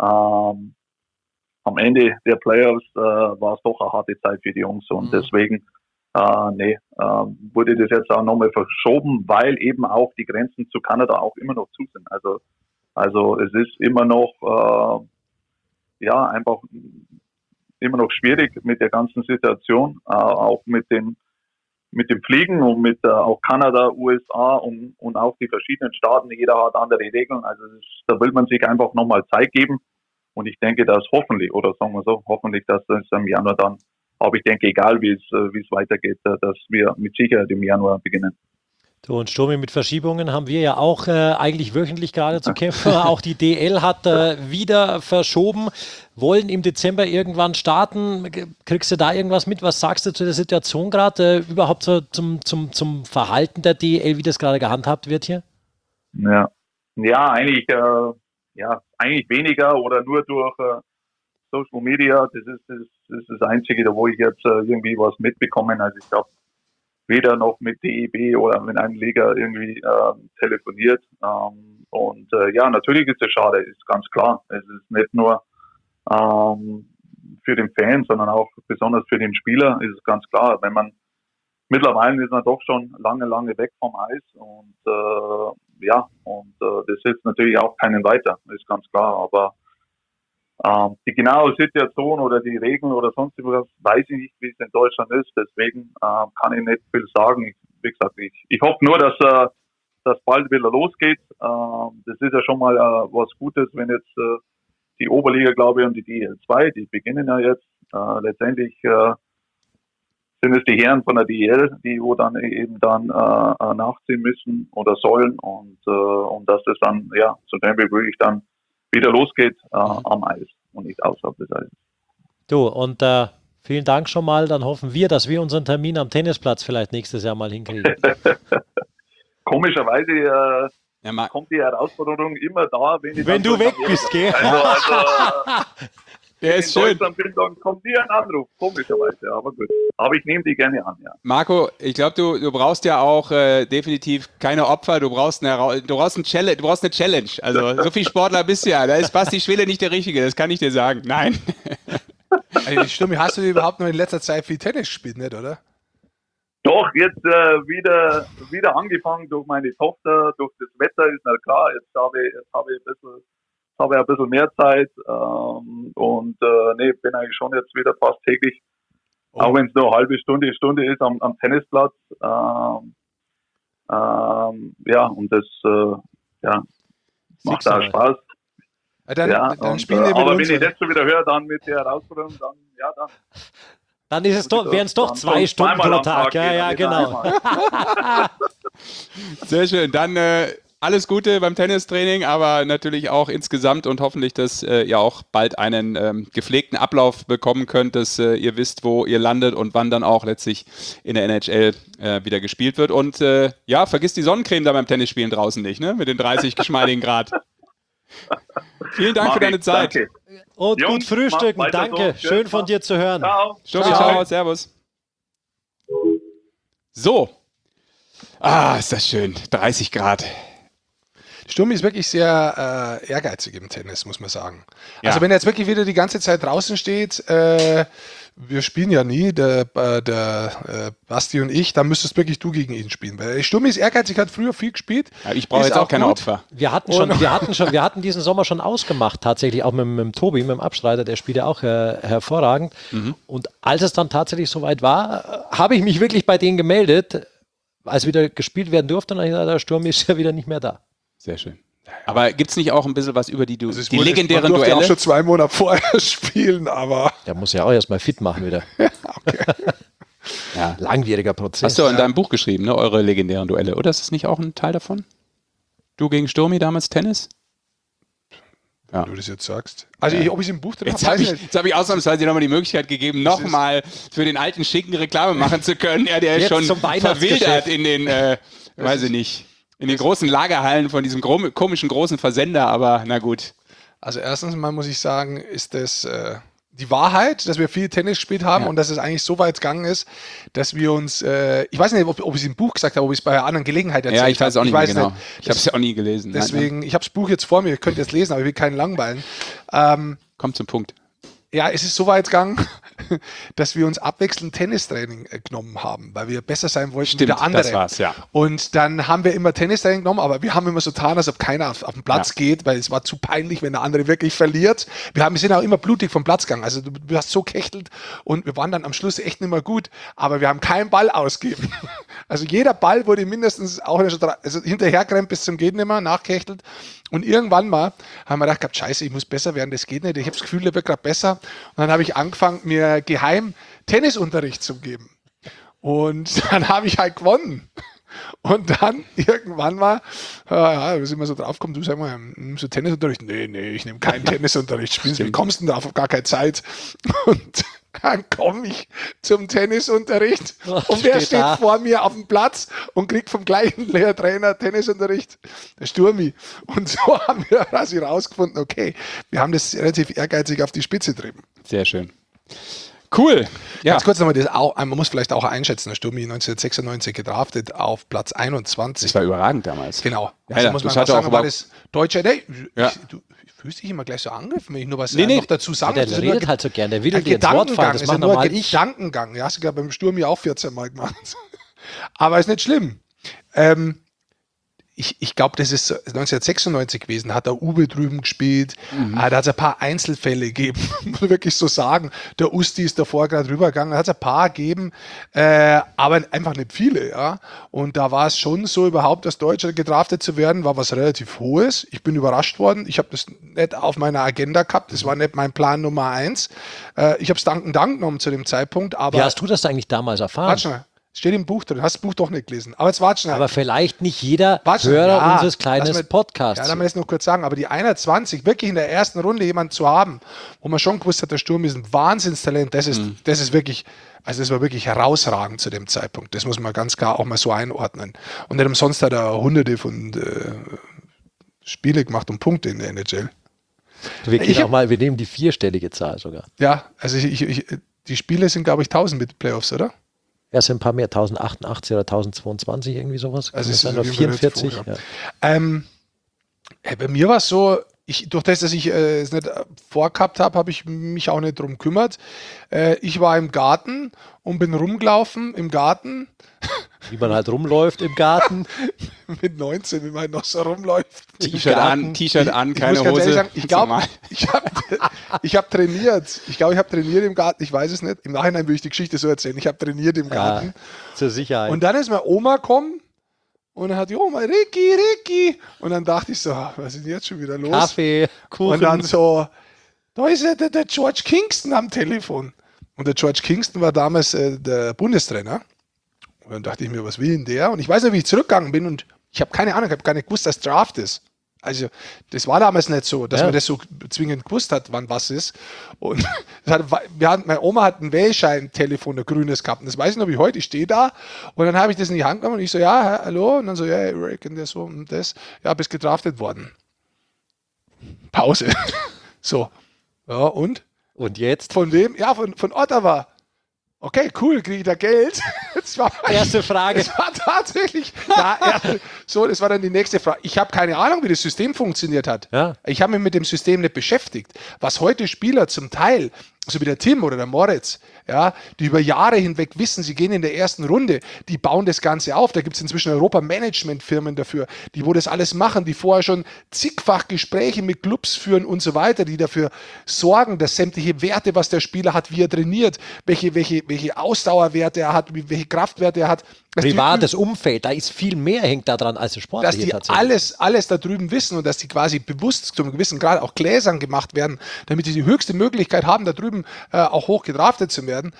[SPEAKER 6] Am Ende der Playoffs war es doch eine harte Zeit für die Jungs und deswegen wurde das jetzt auch nochmal verschoben, weil eben auch die Grenzen zu Kanada auch immer noch zu sind. Also es ist immer noch einfach immer noch schwierig mit der ganzen Situation, auch mit dem Fliegen und mit auch Kanada, USA und auch die verschiedenen Staaten. Jeder hat andere Regeln. Also da will man sich einfach nochmal Zeit geben. Und ich denke, dass hoffentlich, dass das im Januar dann, aber ich denke, egal wie es weitergeht, dass wir mit Sicherheit im Januar beginnen.
[SPEAKER 3] So, und Sturmi, mit Verschiebungen haben wir ja auch eigentlich wöchentlich gerade zu kämpfen. Auch die DL hat wieder verschoben, wollen im Dezember irgendwann starten. Kriegst du da irgendwas mit? Was sagst du zu der Situation gerade? Überhaupt so zum Verhalten der DL, wie das gerade gehandhabt wird hier?
[SPEAKER 6] Ja, eigentlich weniger oder nur durch Social Media. Das ist das Einzige, wo ich jetzt irgendwie was mitbekommen. Also ich habe weder noch mit DEB oder mit einem Liga irgendwie telefoniert. Natürlich ist es schade, ist ganz klar. Es ist nicht nur für den Fan, sondern auch besonders für den Spieler ist es ganz klar. Mittlerweile ist man doch schon lange weg vom Eis und das hilft natürlich auch keinen weiter, ist ganz klar. Aber die genaue Situation oder die Regeln oder sonst was weiß ich nicht, wie es in Deutschland ist. Deswegen kann ich nicht viel sagen. Wie gesagt, ich hoffe nur, dass das bald wieder losgeht. Das ist ja schon mal was Gutes, wenn jetzt die Oberliga, glaube ich, und die DL2, die beginnen ja jetzt. Letztendlich sind es die Herren von der DL, die wo dann eben nachziehen müssen oder sollen und dass das dann so schnell wie möglich dann wieder losgeht am Eis und nicht außerhalb des Eises.
[SPEAKER 3] Du, und vielen Dank schon mal. Dann hoffen wir, dass wir unseren Termin am Tennisplatz vielleicht nächstes Jahr mal hinkriegen.
[SPEAKER 6] Komischerweise kommt die Herausforderung immer da,
[SPEAKER 3] wenn du weg bist, gell?
[SPEAKER 6] Der ist schön. Dann kommt dir ein Anruf, komischerweise, aber gut. Aber ich nehme die gerne an, ja.
[SPEAKER 2] Marco, ich glaube, du brauchst ja auch definitiv keine Opfer, du brauchst eine Challenge. Also so viel Sportler bist du ja. Da ist Basti Schwele nicht der Richtige, das kann ich dir sagen. Nein.
[SPEAKER 4] Ey, Sturmi, hast du überhaupt noch in letzter Zeit viel Tennis gespielt, nicht, oder?
[SPEAKER 6] Doch, jetzt wieder angefangen durch meine Tochter, durch das Wetter ist na klar, jetzt habe ich ein bisschen mehr Zeit bin eigentlich schon jetzt wieder fast täglich, auch wenn es nur eine halbe Stunde ist am Tennisplatz. Und das macht auch Spaß.
[SPEAKER 4] Dann spielen wir mit
[SPEAKER 6] aber
[SPEAKER 4] uns,
[SPEAKER 6] wenn ich das schon wieder höre, dann mit der Herausforderung, dann.
[SPEAKER 3] Dann ist es doch, wären es doch
[SPEAKER 6] dann
[SPEAKER 3] 2 Stunden pro
[SPEAKER 6] am
[SPEAKER 3] Tag. Ja,
[SPEAKER 6] gehen,
[SPEAKER 3] genau.
[SPEAKER 2] Sehr schön. Dann alles Gute beim Tennistraining, aber natürlich auch insgesamt und hoffentlich, dass ihr auch bald einen gepflegten Ablauf bekommen könnt, dass ihr wisst, wo ihr landet und wann dann auch letztlich in der NHL wieder gespielt wird. Und vergiss die Sonnencreme da beim Tennisspielen draußen nicht, ne? Mit den 30 geschmeidigen Grad. Vielen Dank für deine Zeit.
[SPEAKER 6] Danke.
[SPEAKER 3] Und
[SPEAKER 6] Jungs,
[SPEAKER 3] gut frühstücken.
[SPEAKER 6] macht weiter
[SPEAKER 3] Danke.
[SPEAKER 6] so.
[SPEAKER 3] Schön von dir zu hören.
[SPEAKER 6] Ciao.
[SPEAKER 2] Ciao. Servus. So. Ist das schön. 30 Grad.
[SPEAKER 4] Sturmi ist wirklich sehr ehrgeizig im Tennis, muss man sagen.
[SPEAKER 2] Ja.
[SPEAKER 4] Also wenn er jetzt wirklich wieder die ganze Zeit draußen steht, wir spielen ja nie, der Basti und ich, dann müsstest wirklich du gegen ihn spielen. Weil Sturmi ist ehrgeizig, hat früher viel gespielt.
[SPEAKER 2] Ja, ich brauche
[SPEAKER 4] Ist
[SPEAKER 2] jetzt auch keine
[SPEAKER 4] gut.
[SPEAKER 2] Opfer.
[SPEAKER 3] Wir hatten diesen Sommer schon ausgemacht, tatsächlich auch mit dem Tobi, mit dem Abstreiter, der spielt ja auch hervorragend. Und als es dann tatsächlich soweit war, habe ich mich wirklich bei denen gemeldet, als wieder gespielt werden durfte, und dann habe ich gesagt, der Sturmi ist ja wieder nicht mehr da.
[SPEAKER 2] Sehr schön. Aber gibt es nicht auch ein bisschen was über die legendären
[SPEAKER 4] man durfte
[SPEAKER 2] Duelle?
[SPEAKER 4] auch schon 2 Monate vorher spielen, aber
[SPEAKER 3] Der muss ja auch erstmal fit machen wieder.
[SPEAKER 2] Ja.
[SPEAKER 3] Langwieriger Prozess.
[SPEAKER 2] Hast du in deinem Buch geschrieben, ne? Eure legendären Duelle. Oder ist das nicht auch ein Teil davon? Du gegen Sturmi damals Tennis?
[SPEAKER 4] wenn du das jetzt sagst. Also ob ich es im Buch drin
[SPEAKER 2] Jetzt
[SPEAKER 4] habe,
[SPEAKER 2] habe
[SPEAKER 4] weiß
[SPEAKER 2] ich,
[SPEAKER 4] ich nicht.
[SPEAKER 2] jetzt hab ich ausnahmsweise nochmal die Möglichkeit gegeben, nochmal für den alten Schicken Reklame machen zu können. Ja, der ist
[SPEAKER 3] Jetzt
[SPEAKER 2] schon
[SPEAKER 3] zum Weihnachtsgeschäft.
[SPEAKER 2] verwildert in den, weiß ich nicht, in den großen Lagerhallen von diesem komischen großen Versender, aber na gut.
[SPEAKER 4] Also erstens mal muss ich sagen, ist das die Wahrheit, dass wir viel Tennis gespielt haben und dass es eigentlich so weit gegangen ist, dass wir uns, ich weiß nicht, ob ich es im Buch gesagt habe, ob ich es bei einer anderen Gelegenheit erzählt
[SPEAKER 2] Ja,
[SPEAKER 4] habe.
[SPEAKER 2] ich weiß auch nicht mehr genau. Ich habe es ja auch nie gelesen.
[SPEAKER 4] Deswegen, ich habe das Buch jetzt vor mir, ihr könnt jetzt lesen, aber ich will keinen langweilen.
[SPEAKER 2] Kommt zum Punkt.
[SPEAKER 4] Ja, es ist so weit gegangen, dass wir uns abwechselnd Tennistraining genommen haben, weil wir besser sein wollten wie der andere.
[SPEAKER 2] Das war's, ja.
[SPEAKER 4] Und dann haben wir immer Tennistraining genommen, aber wir haben immer so getan, als ob keiner auf den Platz geht, weil es war zu peinlich, wenn der andere wirklich verliert. Wir sind auch immer blutig vom Platz gegangen. Also du hast so gekächtelt und wir waren dann am Schluss echt nicht mehr gut, aber wir haben keinen Ball ausgegeben. Also jeder Ball wurde mindestens auch hinterhergerannt bis zum Gehtnimmer, nachgekächtelt. Und irgendwann mal haben wir gedacht, scheiße, ich muss besser werden, das geht nicht. Ich habe das Gefühl, der wird gerade besser. Und dann habe ich angefangen, mir geheim Tennisunterricht zu geben. Und dann habe ich halt gewonnen. Und dann irgendwann mal, da sind wir so draufgekommen, du sag mal, nimmst du Tennisunterricht? Nee, ich nehme keinen Tennisunterricht. Spielen Sie, wie kommst du denn da auf gar keine Zeit? Und dann komme ich zum Tennisunterricht und wer steht vor mir auf dem Platz und kriegt vom gleichen Lehrtrainer Tennisunterricht? Der Sturmi. Und so haben wir quasi rausgefunden, okay, wir haben das relativ ehrgeizig auf die Spitze getrieben.
[SPEAKER 2] Sehr schön. Cool. Ja.
[SPEAKER 4] Ganz kurz nochmal, man muss vielleicht auch einschätzen, der Sturmi 1996 gedraftet auf Platz 21.
[SPEAKER 2] Das war überragend damals.
[SPEAKER 4] Genau.
[SPEAKER 2] Ja,
[SPEAKER 4] Also
[SPEAKER 2] ja,
[SPEAKER 4] muss man
[SPEAKER 2] das
[SPEAKER 4] mal
[SPEAKER 2] hatte
[SPEAKER 4] sagen,
[SPEAKER 2] auch
[SPEAKER 4] war das Deutsche. Nee,
[SPEAKER 2] Ja.
[SPEAKER 4] du fühlst dich immer gleich so angegriffen, wenn ich nur was
[SPEAKER 2] Nee,
[SPEAKER 4] noch dazu sage.
[SPEAKER 3] Der
[SPEAKER 4] Das ist nur
[SPEAKER 3] redet halt so gern, der will
[SPEAKER 4] ein
[SPEAKER 3] dir ins Wort fallen,
[SPEAKER 4] Gedankengang.
[SPEAKER 3] das
[SPEAKER 4] Ist
[SPEAKER 3] macht
[SPEAKER 4] ja nur
[SPEAKER 3] normal
[SPEAKER 4] ein
[SPEAKER 3] ich.
[SPEAKER 4] Gedankengang. Ja, hast du ja beim Sturmi auch 14 Mal gemacht. Aber ist nicht schlimm. Ich glaube, das ist 1996 gewesen, hat der Uwe drüben gespielt, da hat es ein paar Einzelfälle gegeben, muss man wirklich so sagen. Der Usti ist davor gerade rübergegangen, da hat es ein paar gegeben, aber einfach nicht viele. Ja. Und da war es schon so, überhaupt als Deutscher gedraftet zu werden, war was relativ Hohes. Ich bin überrascht worden, ich habe das nicht auf meiner Agenda gehabt, das war nicht mein Plan Nummer 1. Ich habe es dankend genommen zu dem Zeitpunkt. Aber
[SPEAKER 3] Wie hast du das eigentlich damals erfahren?
[SPEAKER 4] warte schnell. Steht im Buch drin, hast das Buch doch nicht gelesen. Aber jetzt warte schnell.
[SPEAKER 3] Aber vielleicht nicht jeder
[SPEAKER 4] Warte schnell.
[SPEAKER 3] Hörer unseres
[SPEAKER 4] lass
[SPEAKER 3] kleinen
[SPEAKER 4] mir-
[SPEAKER 3] Podcasts.
[SPEAKER 4] Ja, dann will ich es noch kurz sagen. Aber die 21, wirklich in der ersten Runde jemanden zu haben, wo man schon gewusst hat, der Sturm ist ein Wahnsinnstalent, das ist wirklich, also das war wirklich herausragend zu dem Zeitpunkt. Das muss man ganz klar auch mal so einordnen. Und nicht umsonst hat er hunderte von Spiele gemacht und Punkte in der NHL.
[SPEAKER 3] Wir nehmen die 4-stellige Zahl sogar.
[SPEAKER 4] Ja, also die Spiele sind, glaube ich, 1000 mit Playoffs, oder?
[SPEAKER 3] Ja, es sind ein paar mehr, 1088 oder 1022, irgendwie sowas.
[SPEAKER 4] Also
[SPEAKER 3] es
[SPEAKER 4] es
[SPEAKER 3] sind
[SPEAKER 4] ist
[SPEAKER 3] nur
[SPEAKER 4] auf jeden Fall
[SPEAKER 3] 44.
[SPEAKER 4] relativ hoch, ja. Bei mir war es so, durch das, dass ich es nicht vorgehabt habe ich mich auch nicht drum gekümmert. Ich war im Garten und bin rumgelaufen im Garten.
[SPEAKER 3] Wie man halt rumläuft im Garten.
[SPEAKER 4] Mit 19, wie man noch so rumläuft.
[SPEAKER 2] T-Shirt an, keine
[SPEAKER 4] muss ganz ehrlich
[SPEAKER 2] Hose.
[SPEAKER 4] sagen, ich glaube, ich habe trainiert. Ich glaube, ich habe trainiert im Garten. Ich weiß es nicht. Im Nachhinein will ich die Geschichte so erzählen. Ich habe trainiert im Garten.
[SPEAKER 3] Ja, zur Sicherheit.
[SPEAKER 4] Und dann ist meine Oma gekommen und dann hat die Oma, Ricky. Und dann dachte ich so, was ist denn jetzt schon wieder los?
[SPEAKER 3] Kaffee, Kuchen.
[SPEAKER 4] Und dann so, da ist ja der George Kingston am Telefon. Und der George Kingston war damals der Bundestrainer. Und dann dachte ich mir, was will denn der? Und ich weiß nicht, wie ich zurückgegangen bin und ich habe keine Ahnung, ich habe gar nicht gewusst, dass Draft ist. Also das war damals nicht so, dass man das so zwingend gewusst hat, wann was ist. Und meine Oma hat ein Wählschein-Telefon, ein grünes gehabt. Und das weiß ich noch wie heute. Ich stehe da und dann habe ich das in die Hand genommen und ich so, ja, hallo. Und dann so, ja, Rick und das so und das. Ja, bist gedraftet worden. Pause. So. Ja, und?
[SPEAKER 3] Und jetzt?
[SPEAKER 4] Von wem? Ja, von Ottawa. Okay, cool, kriege ich da Geld? Das war
[SPEAKER 3] Erste Frage.
[SPEAKER 4] Das war tatsächlich. Das war dann die nächste Frage. Ich habe keine Ahnung, wie das System funktioniert hat.
[SPEAKER 3] Ja.
[SPEAKER 4] Ich habe mich mit dem System nicht beschäftigt. Was heute Spieler zum Teil, so wie der Tim oder der Moritz, ja, die über Jahre hinweg wissen, sie gehen in der ersten Runde, die bauen das Ganze auf. Da gibt es inzwischen Europa-Management-Firmen dafür, die wo das alles machen, die vorher schon zigfach Gespräche mit Clubs führen und so weiter, die dafür sorgen, dass sämtliche Werte, was der Spieler hat, wie er trainiert, welche Ausdauerwerte er hat, welche Kraftwerte er hat.
[SPEAKER 3] Privates Umfeld, da ist viel mehr hängt da dran als der Sport.
[SPEAKER 4] Dass die alles da drüben wissen und dass die quasi bewusst zu einem gewissen Grad auch gläsern gemacht werden, damit sie die höchste Möglichkeit haben, da drüben auch hoch gedraftet zu werden.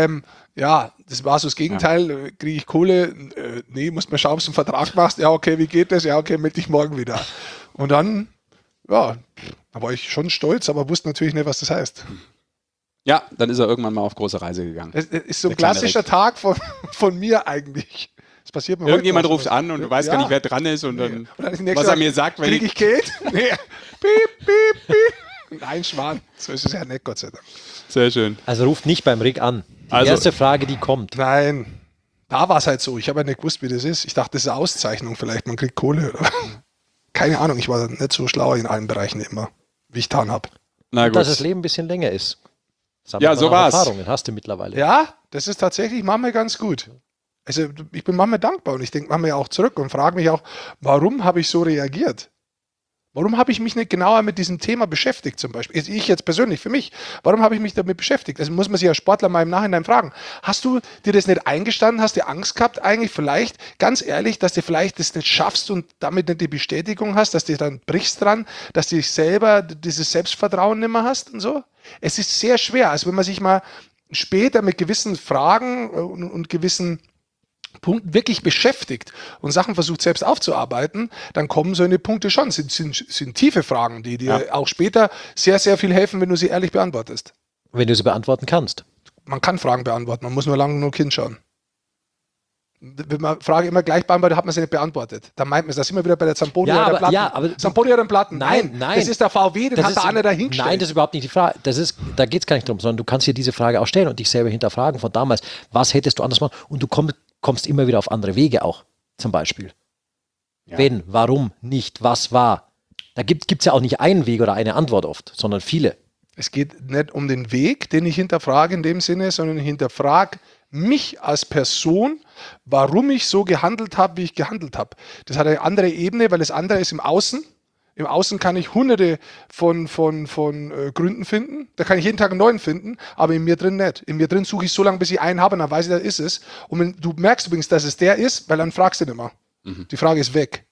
[SPEAKER 4] Ja, das war so das Gegenteil. Kriege ich Kohle? Nee, muss man schauen, ob du einen Vertrag machst. Ja, okay, wie geht das? Ja, okay, melde dich morgen wieder. Und dann, ja, da war ich schon stolz, aber wusste natürlich nicht, was das heißt.
[SPEAKER 2] Ja, dann ist er irgendwann mal auf große Reise gegangen.
[SPEAKER 4] Das ist so ein klassischer Tag von mir eigentlich. Das passiert mir
[SPEAKER 2] Irgendjemand
[SPEAKER 4] heute
[SPEAKER 2] ruft an und du weißt gar nicht, wer dran ist und dann, was er mir sagt, wenn
[SPEAKER 4] kriege ich Geld? Nee. Piep, piep, piep. Nein, Schwan. So ist es ja nicht, Gott sei Dank.
[SPEAKER 2] Sehr schön.
[SPEAKER 3] Also ruft nicht beim Rick an. Die erste Frage, die kommt.
[SPEAKER 4] Nein, da war es halt so. Ich habe ja nicht gewusst, wie das ist. Ich dachte, das ist eine Auszeichnung vielleicht. Man kriegt Kohle. Oder? Keine Ahnung, ich war nicht so schlau in allen Bereichen immer, wie ich getan habe.
[SPEAKER 3] Na gut. Dass das Leben ein bisschen länger ist.
[SPEAKER 2] Ja, so war's.
[SPEAKER 3] Erfahrungen hast du mittlerweile.
[SPEAKER 4] Ja, das ist tatsächlich manchmal ganz gut. Also ich bin manchmal dankbar und ich denke manchmal auch zurück und frage mich auch, warum habe ich so reagiert? Warum habe ich mich nicht genauer mit diesem Thema beschäftigt zum Beispiel? Ich jetzt persönlich, für mich. Warum habe ich mich damit beschäftigt? Also muss man sich als Sportler mal im Nachhinein fragen. Hast du dir das nicht eingestanden? Hast du Angst gehabt eigentlich vielleicht, ganz ehrlich, dass du vielleicht das nicht schaffst und damit nicht die Bestätigung hast, dass du dann brichst dran, dass du dich selber dieses Selbstvertrauen nicht mehr hast und so? Es ist sehr schwer. Also wenn man sich mal später mit gewissen Fragen und gewissen Punkten wirklich beschäftigt und Sachen versucht selbst aufzuarbeiten, dann kommen so eine Punkte schon. Sind tiefe Fragen, die dir auch später sehr, sehr viel helfen, wenn du sie ehrlich beantwortest.
[SPEAKER 3] Wenn du sie beantworten kannst.
[SPEAKER 4] Man kann Fragen beantworten, man muss nur lang genug hinschauen. Wenn man Frage immer gleich beantwortet, hat man sie nicht beantwortet. Dann meint man es, da sind wir wieder bei der Zamponi oder der Platten.
[SPEAKER 3] Ja, aber
[SPEAKER 4] Zamponi oder den Platten.
[SPEAKER 3] Nein.
[SPEAKER 4] Das ist der VW, den hat der andere dahingestellt.
[SPEAKER 3] Nein, das ist überhaupt nicht die Frage. Da geht es gar nicht drum, sondern du kannst dir diese Frage auch stellen und dich selber hinterfragen von damals. Was hättest du anders machen? Und du kommst immer wieder auf andere Wege auch, zum Beispiel. Ja. Wenn, warum, nicht, was war. Da gibt es ja auch nicht einen Weg oder eine Antwort oft, sondern viele. Es geht nicht um den Weg, den ich hinterfrage in dem Sinne, sondern ich hinterfrage mich als Person, warum ich so gehandelt habe, wie ich gehandelt habe. Das hat eine andere Ebene, weil das andere ist im Außen. Im Außen kann ich hunderte von Gründen finden. Da kann ich jeden Tag einen neuen finden, aber in mir drin nicht. In mir drin suche ich so lange, bis ich einen habe und dann weiß ich, das ist es. Und wenn du merkst übrigens, dass es der ist, weil dann fragst du nicht mehr. Die Frage ist weg.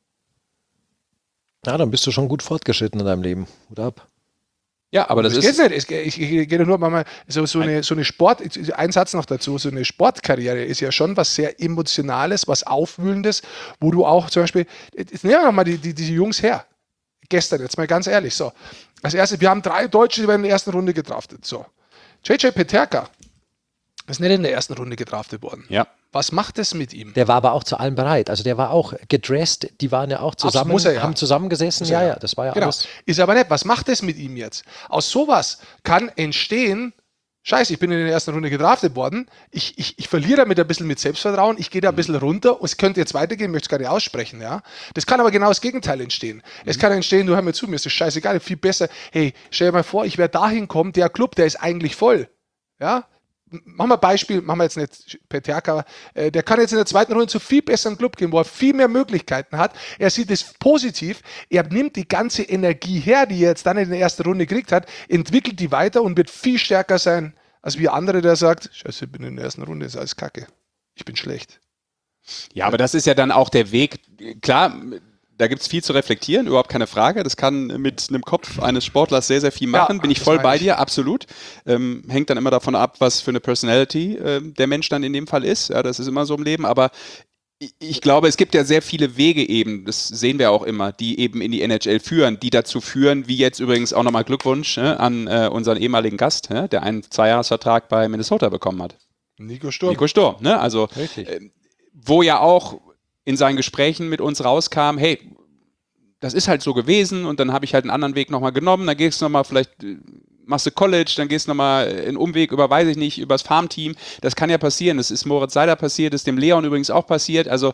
[SPEAKER 3] Ja, dann bist du schon gut fortgeschritten in deinem Leben. Hut ab.
[SPEAKER 2] Ja, aber das ist
[SPEAKER 4] nicht. Ich gehe nur mal so eine Sport, ein Satz noch dazu, so eine Sportkarriere ist ja schon was sehr Emotionales, was Aufwühlendes, wo du auch zum Beispiel, jetzt nehmen wir noch mal diese Jungs her. Gestern, jetzt mal ganz ehrlich, so. Als erstes, wir haben 3 Deutsche, die werden in der ersten Runde gedraftet. So. JJ Peterka ist nicht in der ersten Runde gedraftet worden.
[SPEAKER 2] Ja.
[SPEAKER 4] Was macht es mit ihm?
[SPEAKER 3] Der war aber auch zu allem bereit. Also der war auch gedresst, die waren ja auch zusammen, haben zusammengesessen. Ja, das war ja
[SPEAKER 4] genau.
[SPEAKER 3] alles.
[SPEAKER 4] Ist aber nicht, was macht es mit ihm jetzt? Aus sowas kann entstehen Scheiße, ich bin in der ersten Runde gedraftet worden. Ich verliere damit ein bisschen mit Selbstvertrauen. Ich gehe da ein bisschen runter. Und es könnte jetzt weitergehen, möchte es gar nicht aussprechen. Ja? Das kann aber genau das Gegenteil entstehen. Es kann entstehen, du hör mir zu, mir ist das scheißegal, viel besser. Hey, stell dir mal vor, ich werde dahin kommen, der Club, der ist eigentlich voll. Ja? Machen wir ein Beispiel, machen wir jetzt nicht Peterka, der kann jetzt in der zweiten Runde zu viel besseren Club gehen, wo er viel mehr Möglichkeiten hat. Er sieht es positiv, er nimmt die ganze Energie her, die er jetzt dann in der ersten Runde gekriegt hat, entwickelt die weiter und wird viel stärker sein, als wie andere, der sagt, scheiße, ich bin in der ersten Runde, ist alles Kacke, ich bin schlecht.
[SPEAKER 2] Ja, aber das ist ja dann auch der Weg, klar, da gibt es viel zu reflektieren, überhaupt keine Frage. Das kann mit einem Kopf eines Sportlers sehr, sehr viel machen. Bin ich voll bei dir, absolut. Hängt dann immer davon ab, was für eine Personality der Mensch dann in dem Fall ist. Ja, das ist immer so im Leben. Aber ich glaube, es gibt ja sehr viele Wege eben, das sehen wir auch immer, die eben in die NHL führen, die dazu führen, wie jetzt übrigens auch nochmal Glückwunsch an unseren ehemaligen Gast, der einen 2-Jahres-Vertrag bei Minnesota bekommen hat.
[SPEAKER 4] Nico Sturm.
[SPEAKER 2] Nico Sturm, ne? Also, wo ja auch in seinen Gesprächen mit uns rauskam, hey, das ist halt so gewesen und dann habe ich halt einen anderen Weg nochmal genommen, dann gehst du nochmal vielleicht, machst du College, dann gehst du nochmal einen Umweg über, weiß ich nicht, übers Farmteam, das kann ja passieren, das ist Moritz Seider passiert, das ist dem Leon übrigens auch passiert, also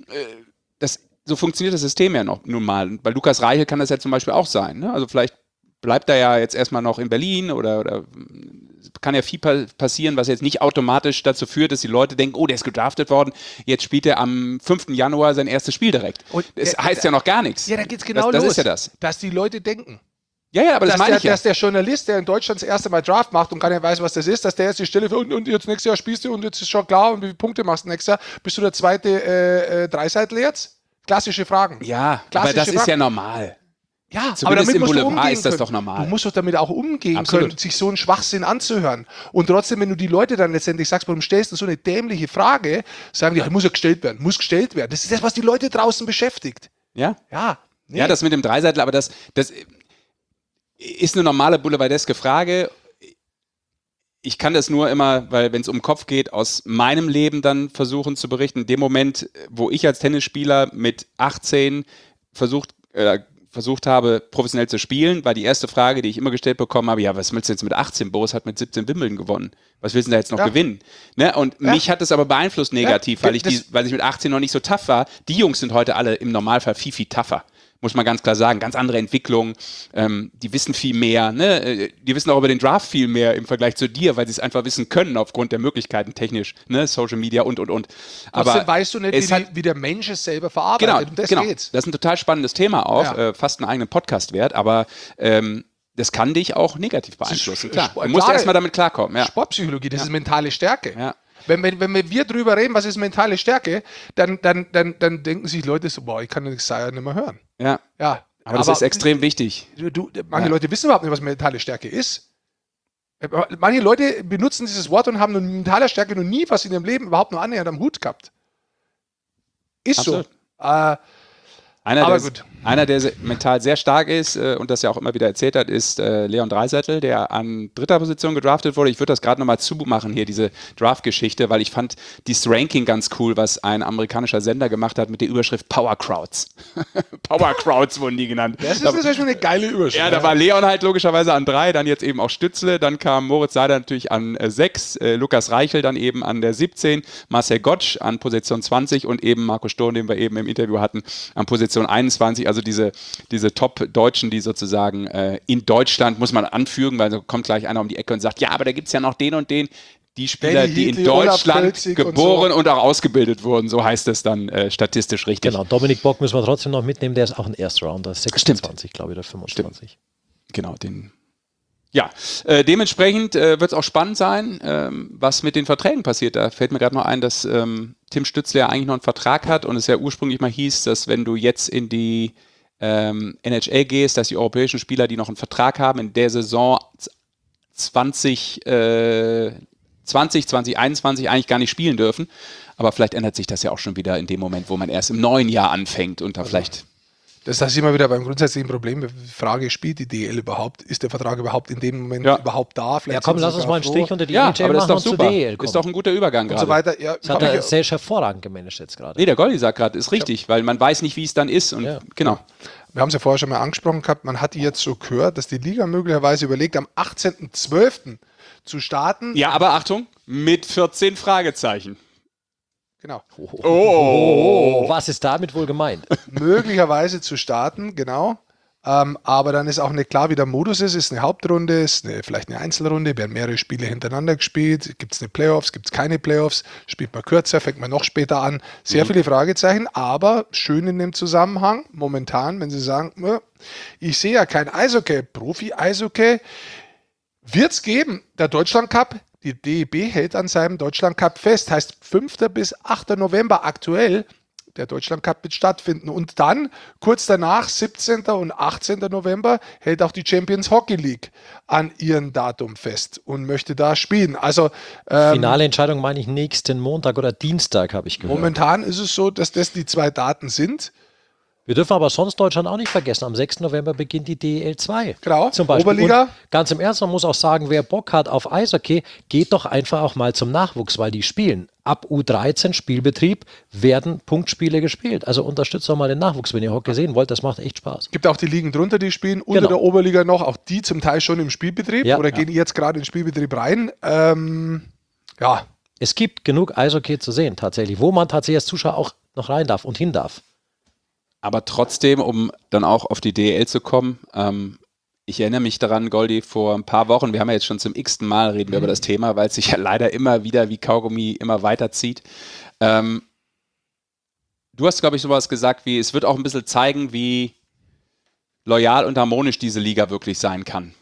[SPEAKER 2] so funktioniert das System ja noch nun mal, bei Lukas Reichel kann das ja zum Beispiel auch sein, ne? Also vielleicht bleibt er ja jetzt erstmal noch in Berlin oder kann ja viel passieren, was jetzt nicht automatisch dazu führt, dass die Leute denken, oh, der ist gedraftet worden, jetzt spielt er am 5. Januar sein erstes Spiel direkt. Und das heißt ja noch gar nichts.
[SPEAKER 4] Ja, da geht's genau
[SPEAKER 2] das
[SPEAKER 4] los.
[SPEAKER 2] Ist ja das.
[SPEAKER 4] Dass die Leute denken.
[SPEAKER 2] Ja, aber das meine ich ja.
[SPEAKER 4] Dass der Journalist, der in Deutschland das erste Mal Draft macht und gar nicht weiß, was das ist, dass der jetzt die Stelle für und jetzt nächstes Jahr spielst du und jetzt ist schon klar und wie viele Punkte machst du nächstes Jahr? Bist du der zweite Dreiseitel jetzt? Klassische Fragen.
[SPEAKER 2] Ja, aber das ist ja normal.
[SPEAKER 4] Ja,
[SPEAKER 2] zumindest
[SPEAKER 4] aber damit
[SPEAKER 2] im
[SPEAKER 4] musst du
[SPEAKER 2] Boulevard
[SPEAKER 4] umgehen
[SPEAKER 2] ist das
[SPEAKER 4] können.
[SPEAKER 2] doch normal.
[SPEAKER 4] Du musst doch damit auch umgehen
[SPEAKER 2] Absolut.
[SPEAKER 4] können, sich so einen Schwachsinn anzuhören. Und trotzdem, wenn du die Leute dann letztendlich sagst, warum stellst du so eine dämliche Frage, sagen die, ja, muss ja gestellt werden, muss gestellt werden. Das ist das, was die Leute draußen beschäftigt.
[SPEAKER 2] Ja?
[SPEAKER 4] Ja. Nee.
[SPEAKER 2] Ja, das mit dem Dreiseitel, aber das ist eine normale boulevardeske Frage. Ich kann das nur immer, weil wenn es um den Kopf geht, aus meinem Leben dann versuchen zu berichten. In dem Moment, wo ich als Tennisspieler mit 18 versucht habe, professionell zu spielen, war die erste Frage, die ich immer gestellt bekommen habe, ja, was willst du jetzt mit 18? Boris hat mit 17 Wimbledon gewonnen. Was willst du denn da jetzt noch gewinnen? Ne? Und mich hat das aber beeinflusst negativ, weil ich mit 18 noch nicht so tough war. Die Jungs sind heute alle im Normalfall viel, viel tougher. Muss man ganz klar sagen, ganz andere Entwicklung, die wissen viel mehr, ne? Die wissen auch über den Draft viel mehr im Vergleich zu dir, weil sie es einfach wissen können aufgrund der Möglichkeiten technisch, ne? Social Media und. Aber
[SPEAKER 4] trotzdem weißt du nicht, wie der Mensch es selber verarbeitet. Und das geht's.
[SPEAKER 2] Das ist ein total spannendes Thema auch, fast einen eigenen Podcast wert, aber das kann dich auch negativ beeinflussen. Klar. Du musst erstmal damit klarkommen. Ja.
[SPEAKER 4] Sportpsychologie, das ist mentale Stärke.
[SPEAKER 2] Ja.
[SPEAKER 4] Wenn wir drüber reden, was ist mentale Stärke, dann denken sich Leute so, boah, ich kann das nicht mehr hören.
[SPEAKER 2] Ja.
[SPEAKER 4] Ja.
[SPEAKER 2] Aber das ist extrem wichtig.
[SPEAKER 4] Manche Leute wissen überhaupt nicht, was mentale Stärke ist. Manche Leute benutzen dieses Wort und haben mit mentaler Stärke noch nie was in ihrem Leben überhaupt nur annähernd am Hut gehabt. Ist
[SPEAKER 2] Absolut.
[SPEAKER 4] so.
[SPEAKER 2] Einer, der mental sehr stark ist und das ja auch immer wieder erzählt hat, ist Leon Draisaitl, der an 3. Position gedraftet wurde. Ich würde das gerade nochmal zumachen hier, diese Draft-Geschichte, weil ich fand dieses Ranking ganz cool, was ein amerikanischer Sender gemacht hat mit der Überschrift Power Crowds. Power Crowds wurden die genannt.
[SPEAKER 4] Das ist natürlich schon eine geile Überschrift.
[SPEAKER 2] Ja, da war Leon halt logischerweise an 3, dann jetzt eben auch Stützle, dann kam Moritz Seider natürlich an 6, Lukas Reichel dann eben an der 17, Marcel Gottsch an Position 20 und eben Marco Sturm, den wir eben im Interview hatten, an Position 21, also diese Top-Deutschen, die sozusagen in Deutschland, muss man anfügen, weil so kommt gleich einer um die Ecke und sagt, ja, aber da gibt es ja noch den und den, die Spieler, die in Deutschland geboren und auch ausgebildet wurden, so heißt es dann statistisch richtig.
[SPEAKER 3] Genau, Dominik Bock müssen wir trotzdem noch mitnehmen, der ist auch ein Erstrounder, 26, glaube ich, oder 25.
[SPEAKER 2] Stimmt. Genau, Ja, dementsprechend wird es auch spannend sein, was mit den Verträgen passiert. Da fällt mir gerade noch ein, dass Tim Stützle ja eigentlich noch einen Vertrag hat und es ja ursprünglich mal hieß, dass wenn du jetzt in die NHL gehst, dass die europäischen Spieler, die noch einen Vertrag haben, in der Saison 2021 eigentlich gar nicht spielen dürfen. Aber vielleicht ändert sich das ja auch schon wieder in dem Moment, wo man erst im neuen Jahr anfängt und da vielleicht...
[SPEAKER 4] Das ist immer wieder beim grundsätzlichen Problem. Die Frage, spielt die DL überhaupt? Ist der Vertrag überhaupt in dem Moment überhaupt da?
[SPEAKER 3] Vielleicht komm, lass uns mal einen Strich unter die
[SPEAKER 2] NHL
[SPEAKER 3] machen
[SPEAKER 2] und zur
[SPEAKER 3] DL.
[SPEAKER 2] Ist doch ein guter Übergang gerade.
[SPEAKER 4] Und so weiter. Ja,
[SPEAKER 3] das hat er sehr hervorragend gemanagt jetzt gerade.
[SPEAKER 2] Nee, der Goldi sagt gerade, ist richtig, weil man weiß nicht, wie es dann ist. Und genau.
[SPEAKER 4] wir haben es ja vorher schon mal angesprochen gehabt, man hat jetzt so gehört, dass die Liga möglicherweise überlegt, am 18.12. zu starten.
[SPEAKER 2] Ja, aber Achtung, mit 14 Fragezeichen.
[SPEAKER 4] Genau.
[SPEAKER 3] Oh, was ist damit wohl gemeint?
[SPEAKER 4] Möglicherweise zu starten, genau. Aber dann ist auch nicht klar, wie der Modus ist. Ist eine Hauptrunde, ist vielleicht eine Einzelrunde, werden mehrere Spiele hintereinander gespielt. Gibt es eine Playoffs, gibt es keine Playoffs? Spielt man kürzer, fängt man noch später an? Sehr viele Fragezeichen, aber schön in dem Zusammenhang, momentan, wenn Sie sagen, ich sehe ja kein Eishockey, Profi-Eishockey, wird es geben. Der Deutschland Cup, die DEB hält an seinem Deutschland Cup fest, heißt 5. bis 8. November aktuell. Der Deutschland Cup wird stattfinden. Und dann, kurz danach, 17. und 18. November, hält auch die Champions Hockey League an ihrem Datum fest und möchte da spielen. Also
[SPEAKER 3] Finale Entscheidung meine ich nächsten Montag oder Dienstag, habe ich gehört.
[SPEAKER 4] momentan ist es so, dass das die 2 Daten sind.
[SPEAKER 3] Wir dürfen aber sonst Deutschland auch nicht vergessen. Am 6. November beginnt die DEL 2.
[SPEAKER 4] Genau,
[SPEAKER 3] Zum Beispiel.
[SPEAKER 4] Oberliga.
[SPEAKER 3] Und ganz im Ernst, man muss auch sagen, wer Bock hat auf Eishockey, geht doch einfach auch mal zum Nachwuchs, weil die spielen. Ab U13 Spielbetrieb werden Punktspiele gespielt. Also unterstützt doch mal den Nachwuchs, wenn ihr Hockey sehen wollt. Das macht echt Spaß.
[SPEAKER 4] Gibt auch die Ligen drunter, die spielen unter
[SPEAKER 3] Genau.
[SPEAKER 4] der Oberliga noch, auch die zum Teil schon im Spielbetrieb
[SPEAKER 3] Ja.
[SPEAKER 4] oder gehen jetzt gerade in den Spielbetrieb rein. Ja,
[SPEAKER 3] Es gibt genug Eishockey zu sehen, tatsächlich, wo man tatsächlich als Zuschauer auch noch rein darf und hin darf.
[SPEAKER 2] Aber trotzdem, um dann auch auf die DEL zu kommen, ich erinnere mich daran, Goldi, vor ein paar Wochen, wir haben ja jetzt schon zum x-ten Mal reden wir über das Thema, weil es sich ja leider immer wieder wie Kaugummi immer weiterzieht. Du hast, glaube ich, sowas gesagt wie, es wird auch ein bisschen zeigen, wie loyal und harmonisch diese Liga wirklich sein kann.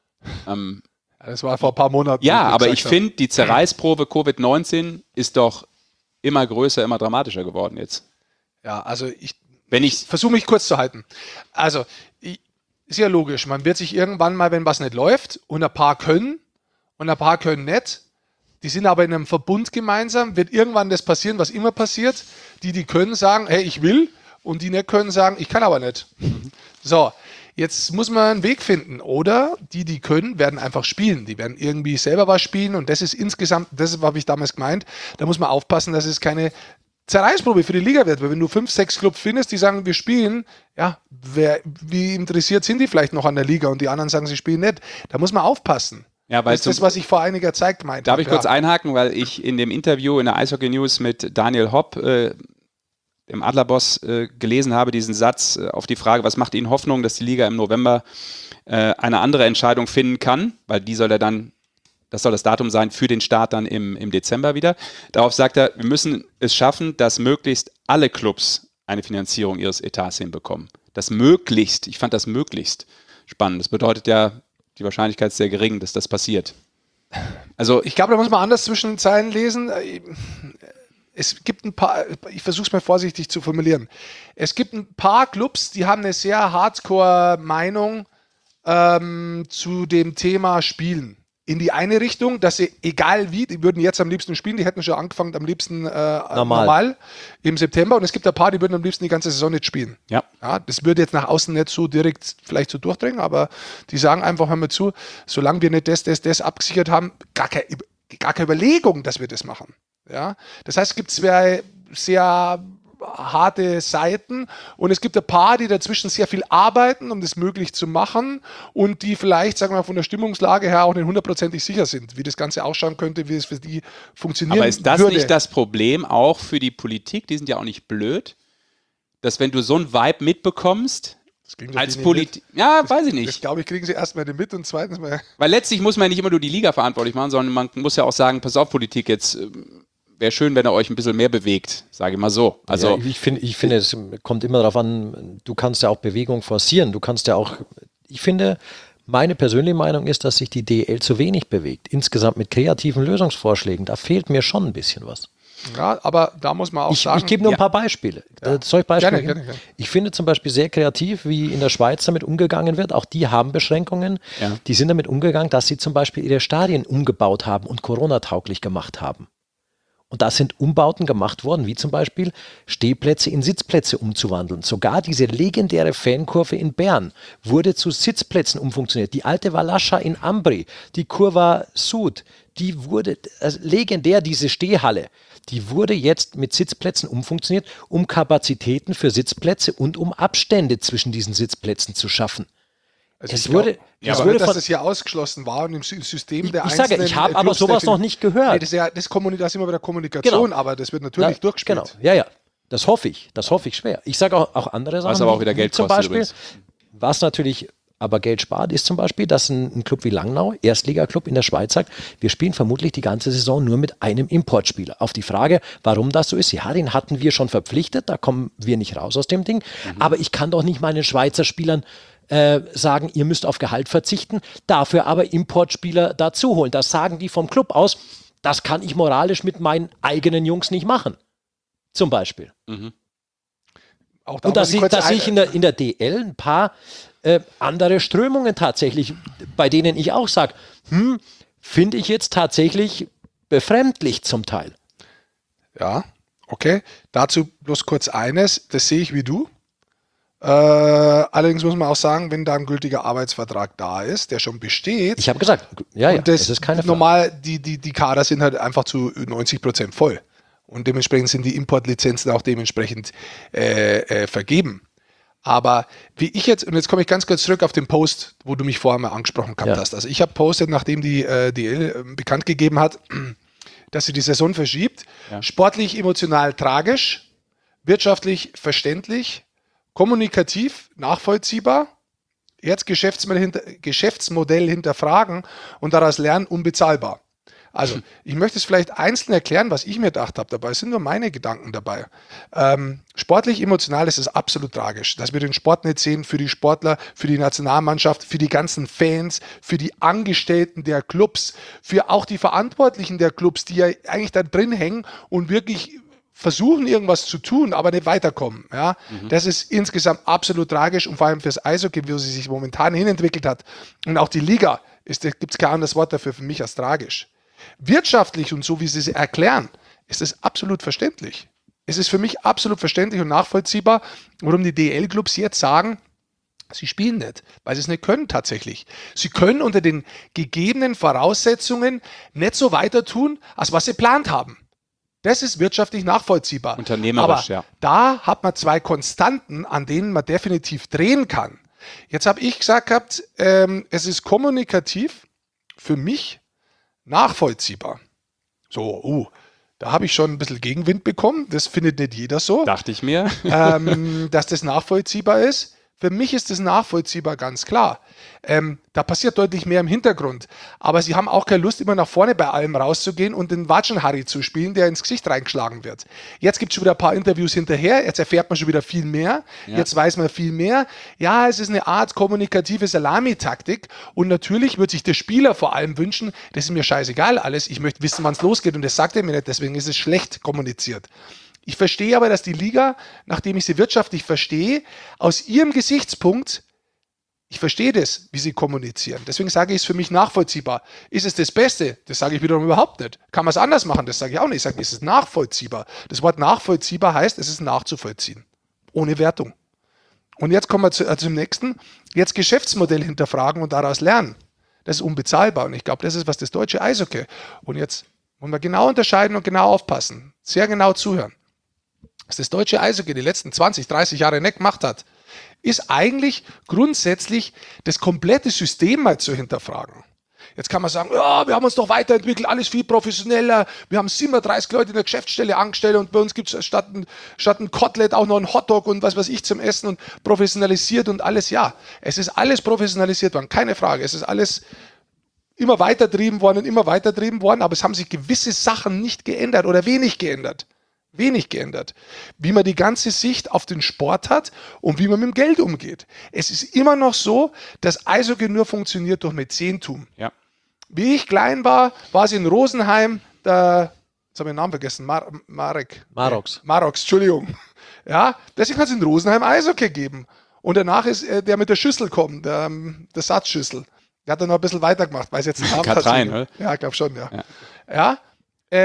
[SPEAKER 4] das war vor ein paar Monaten.
[SPEAKER 2] Ja,
[SPEAKER 4] wie
[SPEAKER 2] aber
[SPEAKER 4] gesagt
[SPEAKER 2] ich
[SPEAKER 4] habe.
[SPEAKER 2] finde, die Zerreißprobe Covid-19 ist doch immer größer, immer dramatischer geworden jetzt.
[SPEAKER 4] Ja, also ich
[SPEAKER 2] Wenn ich
[SPEAKER 4] versuche mich kurz zu halten. Also, ist ja logisch, man wird sich irgendwann mal, wenn was nicht läuft und ein paar können und ein paar können nicht, die sind aber in einem Verbund gemeinsam, wird irgendwann das passieren, was immer passiert. Die können, sagen, hey, ich will, und die nicht können, sagen, ich kann aber nicht. So, jetzt muss man einen Weg finden. Oder die können, werden einfach spielen. Die werden irgendwie selber was spielen und das ist insgesamt, das habe ich damals gemeint, da muss man aufpassen, dass es keine Zerreißprobe für die Liga wird, weil wenn du 5, 6 Clubs findest, die sagen, wir spielen, ja, wie interessiert sind die vielleicht noch an der Liga und die anderen sagen, sie spielen nicht. Da muss man aufpassen.
[SPEAKER 2] Ja, weil
[SPEAKER 4] das ist das, was ich vor einiger Zeit gemeint habe.
[SPEAKER 2] Darf ich kurz einhaken, weil ich in dem Interview in der Eishockey News mit Daniel Hopp, dem Adlerboss, gelesen habe, diesen Satz auf die Frage, was macht Ihnen Hoffnung, dass die Liga im November eine andere Entscheidung finden kann, weil die soll er dann, das soll das Datum sein für den Start dann im Dezember wieder. Darauf sagt er, wir müssen es schaffen, dass möglichst alle Clubs eine Finanzierung ihres Etats hinbekommen. Das möglichst, ich fand das möglichst spannend. Das bedeutet ja, die Wahrscheinlichkeit ist sehr gering, dass das passiert. Also
[SPEAKER 4] Ich glaube, da muss man anders zwischen den Zeilen lesen. Es gibt ein paar, ich versuche es mal vorsichtig zu formulieren. Es gibt ein paar Clubs, die haben eine sehr Hardcore-Meinung zu dem Thema Spielen. In die eine Richtung, dass sie, egal wie, die würden jetzt am liebsten spielen, die hätten schon angefangen am liebsten normal im September, und es gibt ein paar, die würden am liebsten die ganze Saison nicht spielen.
[SPEAKER 2] ja.
[SPEAKER 4] Ja, das würde jetzt nach außen nicht so direkt vielleicht so durchdringen, aber die sagen einfach, hör mal zu, solange wir nicht das abgesichert haben, gar keine Überlegung, dass wir das machen. Ja? Das heißt, es gibt zwei sehr harte Seiten und es gibt ein paar, die dazwischen sehr viel arbeiten, um das möglich zu machen und die vielleicht, sagen wir mal, von der Stimmungslage her auch nicht hundertprozentig sicher sind, wie das Ganze ausschauen könnte, wie es für die funktionieren
[SPEAKER 2] Aber ist das
[SPEAKER 4] würde.
[SPEAKER 2] nicht das Problem auch für die Politik? Die sind ja auch nicht blöd, dass wenn du so einen Vibe mitbekommst,
[SPEAKER 4] Das kriegen sie
[SPEAKER 2] als
[SPEAKER 4] nicht
[SPEAKER 2] Politik, ja, weiß ich
[SPEAKER 4] Das
[SPEAKER 2] nicht.
[SPEAKER 4] glaube ich, kriegen sie erstmal nicht mit und zweitens mal.
[SPEAKER 2] Weil letztlich muss man ja nicht immer nur die Liga verantwortlich machen, sondern man muss ja auch sagen, pass auf, Politik, jetzt wäre schön, wenn ihr euch ein bisschen mehr bewegt, sage ich mal so. Also
[SPEAKER 3] ja, ich finde, es kommt immer darauf an, du kannst ja auch Bewegung forcieren. Du kannst ja auch, ich finde, meine persönliche Meinung ist, dass sich die DEL zu wenig bewegt. Insgesamt mit kreativen Lösungsvorschlägen, da fehlt mir schon ein bisschen was.
[SPEAKER 4] Ja, aber da muss man auch sagen.
[SPEAKER 3] Ich gebe nur ein paar Beispiele. Soll ich Beispiele geben?
[SPEAKER 4] Gerne.
[SPEAKER 3] Ich finde zum Beispiel sehr kreativ, wie in der Schweiz damit umgegangen wird. Auch die haben Beschränkungen.
[SPEAKER 2] Ja.
[SPEAKER 3] Die sind damit umgegangen, dass sie zum Beispiel ihre Stadien umgebaut haben und Corona-tauglich gemacht haben. Und da sind Umbauten gemacht worden, wie zum Beispiel Stehplätze in Sitzplätze umzuwandeln. Sogar diese legendäre Fankurve in Bern wurde zu Sitzplätzen umfunktioniert. Die alte Valascha in Ambri, die Curva Sud, die wurde legendär, diese Stehhalle, die wurde jetzt mit Sitzplätzen umfunktioniert, um Kapazitäten für Sitzplätze und um Abstände zwischen diesen Sitzplätzen zu schaffen.
[SPEAKER 4] Also
[SPEAKER 3] Es
[SPEAKER 4] ich
[SPEAKER 3] wurde,
[SPEAKER 4] glaube,
[SPEAKER 3] es wurde
[SPEAKER 4] dass
[SPEAKER 3] von,
[SPEAKER 4] das hier ausgeschlossen war und im System der
[SPEAKER 3] ich
[SPEAKER 4] einzelnen
[SPEAKER 3] sage, ich habe aber
[SPEAKER 4] Clubs
[SPEAKER 3] sowas noch nicht gehört.
[SPEAKER 4] Nee, das sind wir bei der Kommunikation,
[SPEAKER 3] Genau.
[SPEAKER 4] aber das wird natürlich durchgespielt.
[SPEAKER 3] Genau, ja. Das hoffe ich schwer. Ich sage auch andere Sachen.
[SPEAKER 2] Was aber auch wieder Geld
[SPEAKER 3] zum
[SPEAKER 2] kostet
[SPEAKER 3] Beispiel,
[SPEAKER 2] übrigens.
[SPEAKER 3] was natürlich aber Geld spart, ist zum Beispiel, dass ein Club wie Langnau, Erstligaklub in der Schweiz, sagt, wir spielen vermutlich die ganze Saison nur mit einem Importspieler. Auf die Frage, warum das so ist, ja, den hatten wir schon verpflichtet, da kommen wir nicht raus aus dem Ding. Aber ich kann doch nicht meinen Schweizer Spielern sagen, ihr müsst auf Gehalt verzichten, dafür aber Importspieler dazu holen. Das sagen die vom Club aus. Das kann ich moralisch mit meinen eigenen Jungs nicht machen. Zum Beispiel.
[SPEAKER 4] Auch da
[SPEAKER 3] Und da
[SPEAKER 4] muss ich
[SPEAKER 3] sehe
[SPEAKER 4] kurz
[SPEAKER 3] ich in der DL ein paar andere Strömungen tatsächlich, bei denen ich auch sage, finde ich jetzt tatsächlich befremdlich zum Teil.
[SPEAKER 4] Ja, okay. Dazu bloß kurz eines, das sehe ich wie du. Allerdings muss man auch sagen, wenn da ein gültiger Arbeitsvertrag da ist, der schon besteht.
[SPEAKER 3] Ich habe gesagt, ja,
[SPEAKER 4] und das
[SPEAKER 3] ist keine Frage.
[SPEAKER 4] normal, die Kader sind halt einfach zu 90% voll. Und dementsprechend sind die Importlizenzen auch dementsprechend vergeben. Aber wie ich jetzt, und jetzt komme ich ganz kurz zurück auf den Post, wo du mich vorher mal angesprochen gehabt hast. Also ich habe postet, nachdem die DL bekannt gegeben hat, dass sie die Saison verschiebt. Ja. Sportlich, emotional tragisch, wirtschaftlich verständlich, kommunikativ nachvollziehbar, jetzt Geschäftsmodell hinterfragen und daraus lernen, unbezahlbar. Also, ich möchte es vielleicht einzeln erklären, was ich mir gedacht habe. Dabei sind nur meine Gedanken dabei. Sportlich, emotional ist es absolut tragisch, dass wir den Sport nicht sehen für die Sportler, für die Nationalmannschaft, für die ganzen Fans, für die Angestellten der Clubs, für auch die Verantwortlichen der Clubs, die ja eigentlich da drin hängen und wirklich versuchen, irgendwas zu tun, aber nicht weiterkommen. Ja? Das ist insgesamt absolut tragisch und vor allem fürs Eishockey, wie sie sich momentan hinentwickelt hat. Und auch die Liga, gibt es kein anderes Wort dafür für mich als tragisch. Wirtschaftlich und so, wie sie es erklären, ist es absolut verständlich. Es ist für mich absolut verständlich und nachvollziehbar, warum die DL-Clubs jetzt sagen, sie spielen nicht, weil sie es nicht können tatsächlich. Sie können unter den gegebenen Voraussetzungen nicht so weiter tun, als was sie geplant haben. Das ist wirtschaftlich nachvollziehbar.
[SPEAKER 2] Unternehmerisch,
[SPEAKER 4] aber da hat man zwei Konstanten, an denen man definitiv drehen kann. Jetzt habe ich gesagt gehabt, es ist kommunikativ für mich nachvollziehbar. So, da habe ich schon ein bisschen Gegenwind bekommen. Das findet nicht jeder so.
[SPEAKER 2] Dachte ich mir.
[SPEAKER 4] Dass das nachvollziehbar ist. Für mich ist das nachvollziehbar, ganz klar. Da passiert deutlich mehr im Hintergrund. Aber sie haben auch keine Lust, immer nach vorne bei allem rauszugehen und den Watschen-Harry zu spielen, der ins Gesicht reingeschlagen wird. Jetzt gibt es schon wieder ein paar Interviews hinterher. Jetzt erfährt man schon wieder viel mehr. Ja. Jetzt weiß man viel mehr. Ja, es ist eine Art kommunikative Salamitaktik. Und natürlich wird sich der Spieler vor allem wünschen, das ist mir scheißegal alles. Ich möchte wissen, wann es losgeht. Und das sagt er mir nicht. Deswegen ist es schlecht kommuniziert. Ich verstehe aber, dass die Liga, nachdem ich sie wirtschaftlich verstehe, aus ihrem Gesichtspunkt, ich verstehe das, wie sie kommunizieren. Deswegen sage ich, es ist für mich nachvollziehbar. Ist es das Beste? Das sage ich wiederum überhaupt nicht. Kann man es anders machen? Das sage ich auch nicht. Ich sage, es ist nachvollziehbar. Das Wort nachvollziehbar heißt, es ist nachzuvollziehen. Ohne Wertung. Und jetzt kommen wir zum nächsten. Jetzt Geschäftsmodell hinterfragen und daraus lernen. Das ist unbezahlbar. Und ich glaube, das ist, was das deutsche Eishockey. Und jetzt wollen wir genau unterscheiden und genau aufpassen. Sehr genau zuhören. Was das deutsche Eishockey die letzten 20, 30 Jahre nicht gemacht hat, ist eigentlich grundsätzlich das komplette System mal zu hinterfragen. Jetzt kann man sagen, ja, wir haben uns doch weiterentwickelt, alles viel professioneller, wir haben 37 Leute in der Geschäftsstelle angestellt und bei uns gibt es statt ein Kotelett auch noch ein Hotdog und was weiß ich zum Essen und professionalisiert und alles. Ja, es ist alles professionalisiert worden, keine Frage. Es ist alles immer weitertrieben worden, aber es haben sich gewisse Sachen nicht geändert oder wenig geändert. Wie man die ganze Sicht auf den Sport hat und wie man mit dem Geld umgeht. Es ist immer noch so, dass Eishockey nur funktioniert durch Mäzentum.
[SPEAKER 2] Ja.
[SPEAKER 4] Wie ich klein war, war es in Rosenheim, jetzt habe ich den Namen vergessen, Marox, Entschuldigung. Ja, deswegen hat es in Rosenheim Eishockey gegeben. Und danach ist der mit der Schüssel gekommen, der Satzschüssel. Der hat dann noch ein bisschen weitergemacht, weiß jetzt den Namen.
[SPEAKER 2] Katrein, oder?
[SPEAKER 4] Ja, ich glaube schon, ja. Ja,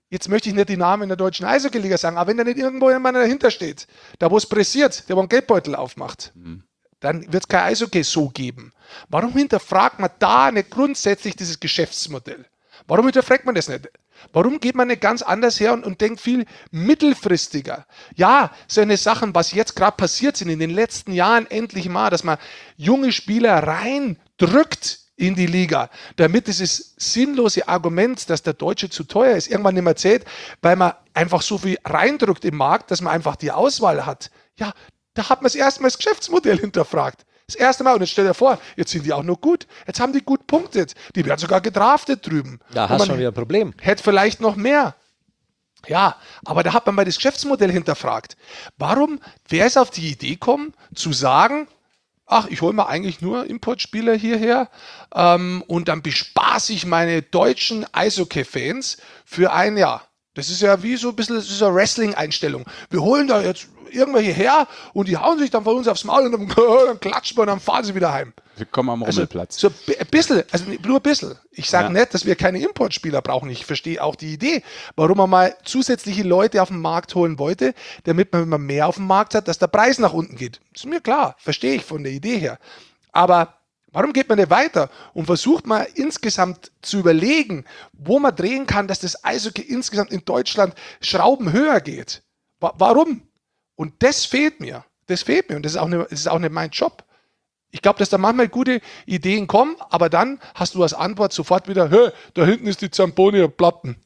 [SPEAKER 4] jetzt möchte ich nicht die Namen in der deutschen Eishockey-Liga sagen, aber wenn da nicht irgendwo jemand dahinter steht, da wo es pressiert, der wo einen Geldbeutel aufmacht, dann wird es kein Eishockey so geben. Warum hinterfragt man da nicht grundsätzlich dieses Geschäftsmodell? Warum hinterfragt man das nicht? Warum geht man nicht ganz anders her und denkt viel mittelfristiger? Ja, so eine Sachen, was jetzt gerade passiert sind in den letzten Jahren endlich mal, dass man junge Spieler reindrückt in die Liga, damit dieses sinnlose Argument, dass der Deutsche zu teuer ist, irgendwann nicht mehr zählt, weil man einfach so viel reindrückt im Markt, dass man einfach die Auswahl hat. Ja, da hat man das erste Mal das Geschäftsmodell hinterfragt. Das erste Mal. Und jetzt stell dir vor, jetzt sind die auch noch gut. Jetzt haben die gut punktet. Die werden sogar gedraftet drüben.
[SPEAKER 3] Da hast du schon wieder ein Problem.
[SPEAKER 4] Hätte vielleicht noch mehr. Ja, aber da hat man mal das Geschäftsmodell hinterfragt. Warum wäre es auf die Idee gekommen, zu sagen, ach, ich hole mir eigentlich nur Importspieler hierher und dann bespaße ich meine deutschen Eishockey-Fans für ein Jahr. Das ist ja wie so ein bisschen, das ist eine Wrestling-Einstellung. Wir holen da jetzt irgendwelche her und die hauen sich dann von uns aufs Maul und dann klatschen wir und dann fahren sie wieder heim.
[SPEAKER 2] Wir kommen am Rummelplatz.
[SPEAKER 4] So ein bisschen, also nur ein bisschen. Ich sage nicht, dass wir keine Importspieler brauchen. Ich verstehe auch die Idee, warum man mal zusätzliche Leute auf den Markt holen wollte, damit man, wenn man mehr auf dem Markt hat, dass der Preis nach unten geht. Das ist mir klar, verstehe ich von der Idee her. Aber warum geht man nicht weiter und versucht mal insgesamt zu überlegen, wo man drehen kann, dass das Eishockey insgesamt in Deutschland Schrauben höher geht? Warum? Und das fehlt mir. Das fehlt mir und das ist auch nicht mein Job. Ich glaube, dass da manchmal gute Ideen kommen, aber dann hast du als Antwort sofort wieder, hä, da hinten ist die Zamboni Platten.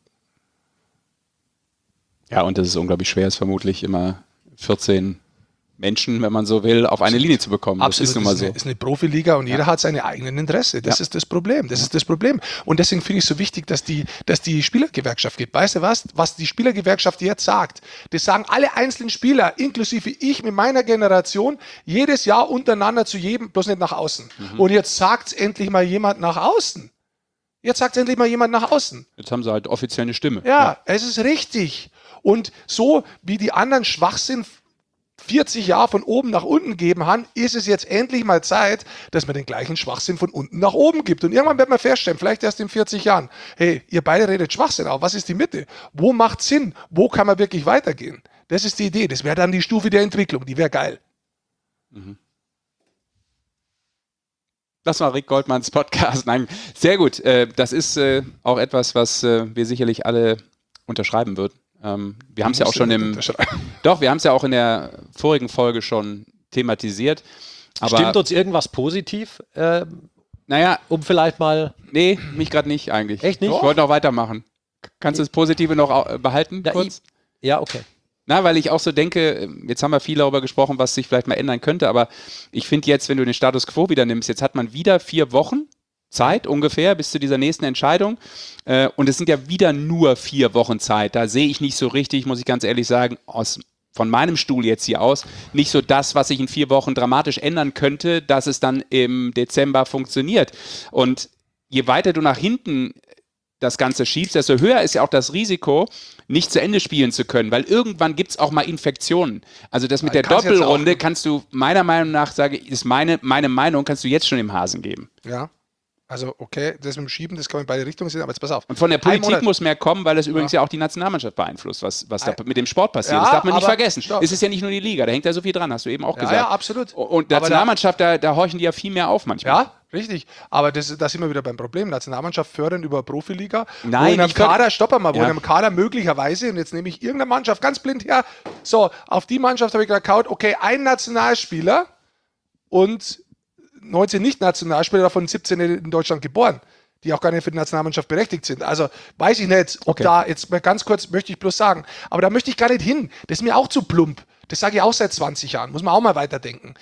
[SPEAKER 2] Ja, und das ist unglaublich schwer, ist vermutlich immer 14 Menschen, wenn man so will, auf eine Linie zu bekommen.
[SPEAKER 4] Absolut,
[SPEAKER 2] das ist nun mal so.
[SPEAKER 4] Ist eine Profiliga und jeder hat seine eigenen Interesse. Das ist das Problem. Das ist das Problem. Und deswegen finde ich es so wichtig, dass die Spielergewerkschaft geht. Weißt du was die Spielergewerkschaft jetzt sagt? Das sagen alle einzelnen Spieler, inklusive ich mit meiner Generation, jedes Jahr untereinander zu jedem, bloß nicht nach außen. Und jetzt sagt es endlich mal jemand nach außen. Jetzt
[SPEAKER 2] Jetzt haben sie halt offiziell eine Stimme.
[SPEAKER 4] Ja, es ist richtig. Und so wie die anderen Schwachsinn 40 Jahre von oben nach unten geben haben, ist es jetzt endlich mal Zeit, dass man den gleichen Schwachsinn von unten nach oben gibt. Und irgendwann wird man feststellen, vielleicht erst in 40 Jahren, hey, ihr beide redet Schwachsinn, aber was ist die Mitte? Wo macht Sinn? Wo kann man wirklich weitergehen? Das ist die Idee. Das wäre dann die Stufe der Entwicklung. Die wäre geil.
[SPEAKER 2] Das war Rick Goldmanns Podcast. Nein, sehr gut. Das ist auch etwas, was wir sicherlich alle unterschreiben würden. Wir haben es ja auch schon wir haben es ja auch in der vorigen Folge schon thematisiert. Aber
[SPEAKER 3] stimmt uns irgendwas positiv?
[SPEAKER 2] Naja,
[SPEAKER 3] um vielleicht mal...
[SPEAKER 2] Nee, mich gerade nicht eigentlich.
[SPEAKER 3] Echt nicht?
[SPEAKER 2] Ich wollte noch weitermachen. Kannst du das Positive noch behalten kurz?
[SPEAKER 3] Ja, okay.
[SPEAKER 2] Na, weil ich auch so denke, jetzt haben wir viel darüber gesprochen, was sich vielleicht mal ändern könnte, aber ich finde jetzt, wenn du den Status Quo wieder nimmst, jetzt hat man wieder 4 Wochen Zeit ungefähr bis zu dieser nächsten Entscheidung und es sind ja wieder nur 4 Wochen Zeit. Da sehe ich nicht so richtig, muss ich ganz ehrlich sagen, von meinem Stuhl jetzt hier aus, nicht so das, was sich in 4 Wochen dramatisch ändern könnte, dass es dann im Dezember funktioniert. Und je weiter du nach hinten das Ganze schiebst, desto höher ist ja auch das Risiko, nicht zu Ende spielen zu können, weil irgendwann gibt es auch mal Infektionen. Also das mit der Doppelrunde kannst du meiner Meinung nach, ist meine Meinung, kannst du jetzt schon dem Hasen geben.
[SPEAKER 4] Ja. Also okay, das mit dem Schieben, das kann man in beide Richtungen sehen, aber jetzt pass auf.
[SPEAKER 2] Und von der Politik muss mehr kommen, weil das übrigens ja auch die Nationalmannschaft beeinflusst, was da mit dem Sport passiert. Das darf man nicht vergessen. Es ist ja nicht nur die Liga, da hängt ja so viel dran, hast du eben auch gesagt.
[SPEAKER 4] Ja, absolut.
[SPEAKER 2] Und Nationalmannschaft, da horchen die ja viel mehr auf manchmal.
[SPEAKER 4] Ja, richtig. Aber da sind wir wieder beim Problem. Nationalmannschaft fördern über Profiliga.
[SPEAKER 2] Nein,
[SPEAKER 4] wo in einem Kader möglicherweise, und jetzt nehme ich irgendeine Mannschaft ganz blind her, so, auf die Mannschaft habe ich geschaut, okay, ein Nationalspieler und 19 Nicht-Nationalspieler, davon 17 in Deutschland geboren, die auch gar nicht für die Nationalmannschaft berechtigt sind. Also weiß ich nicht, ob da, jetzt mal ganz kurz möchte ich bloß sagen, aber da möchte ich gar nicht hin. Das ist mir auch zu plump. Das sage ich auch seit 20 Jahren. Muss man auch mal weiterdenken.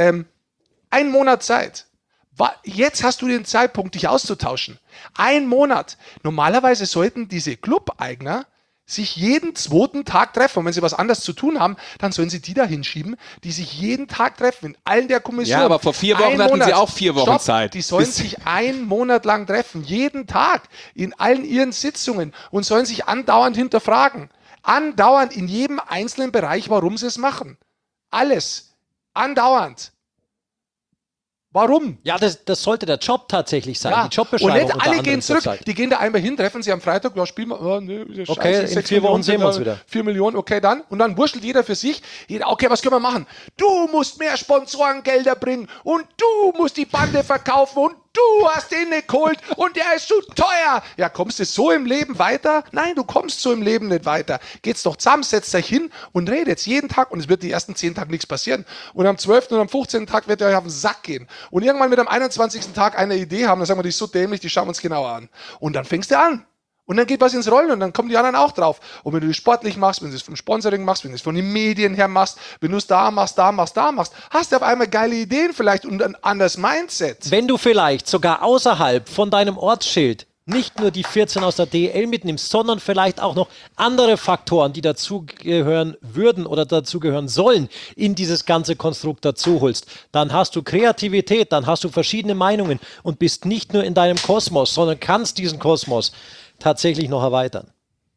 [SPEAKER 4] 1 Monat Zeit. Jetzt hast du den Zeitpunkt, dich auszutauschen. 1 Monat. Normalerweise sollten diese Club-Eigner sich jeden 2. Tag treffen. Und wenn sie was anderes zu tun haben, dann sollen sie die da hinschieben, die sich jeden Tag treffen, in allen der Kommission.
[SPEAKER 2] Ja, aber vor 4 Wochen hatten sie auch 4 Wochen Zeit.
[SPEAKER 4] Die sollen sich 1 Monat lang treffen, jeden Tag, in allen ihren Sitzungen und sollen sich andauernd hinterfragen. Andauernd in jedem einzelnen Bereich, warum sie es machen. Alles. Andauernd. Warum?
[SPEAKER 3] Ja, das sollte der Job tatsächlich sein.
[SPEAKER 4] Ja.
[SPEAKER 3] Die Jobbeschreibung.
[SPEAKER 4] Und nicht
[SPEAKER 3] unter
[SPEAKER 4] alle
[SPEAKER 3] anderem
[SPEAKER 4] gehen zurück.
[SPEAKER 3] zurzeit.
[SPEAKER 4] Die gehen da einmal hin, treffen sie am Freitag, ja, spielen wir. Oh, nö, das ist
[SPEAKER 3] Okay,
[SPEAKER 4] scheiße,
[SPEAKER 3] in
[SPEAKER 4] 6
[SPEAKER 3] 4 Wochen
[SPEAKER 4] Millionen
[SPEAKER 3] sehen wir uns wieder.
[SPEAKER 4] 4 Millionen, okay, dann. Und dann wurschtelt jeder für sich. Okay, was können wir machen? Du musst mehr Sponsorengelder bringen und du musst die Bande verkaufen und du hast den nicht geholt und der ist zu teuer. Ja, kommst du so im Leben weiter? Nein, du kommst so im Leben nicht weiter. Geht's doch zusammen, setzt euch hin und redet jeden Tag und es wird die ersten 10 Tage nichts passieren. Und am 12. und am 15. Tag wird ihr euch auf den Sack gehen. Und irgendwann mit am 21. Tag eine Idee haben, dann sagen wir, die ist so dämlich, die schauen wir uns genauer an. Und dann fängst du an. Und dann geht was ins Rollen und dann kommen die anderen auch drauf. Und wenn du das sportlich machst, wenn du es vom Sponsoring machst, wenn du es von den Medien her machst, wenn du es da machst, hast du auf einmal geile Ideen vielleicht und ein anderes Mindset.
[SPEAKER 3] Wenn du vielleicht sogar außerhalb von deinem Ortsschild nicht nur die 14 aus der DEL mitnimmst, sondern vielleicht auch noch andere Faktoren, die dazugehören würden oder dazugehören sollen, in dieses ganze Konstrukt dazu holst, dann hast du Kreativität, dann hast du verschiedene Meinungen und bist nicht nur in deinem Kosmos, sondern kannst diesen Kosmos tatsächlich noch erweitern.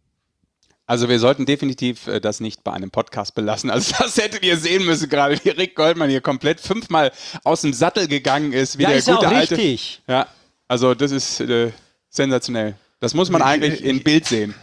[SPEAKER 2] Also wir sollten definitiv das nicht bei einem Podcast belassen. Also das hättet ihr sehen müssen gerade, wie Rick Goldmann hier komplett 5-mal aus dem Sattel gegangen ist. Wie
[SPEAKER 3] Ja,
[SPEAKER 2] der
[SPEAKER 3] ist ja
[SPEAKER 2] gute
[SPEAKER 3] auch
[SPEAKER 2] alte.
[SPEAKER 3] richtig.
[SPEAKER 2] Ja, also das ist sensationell. Das muss man eigentlich in Bild sehen.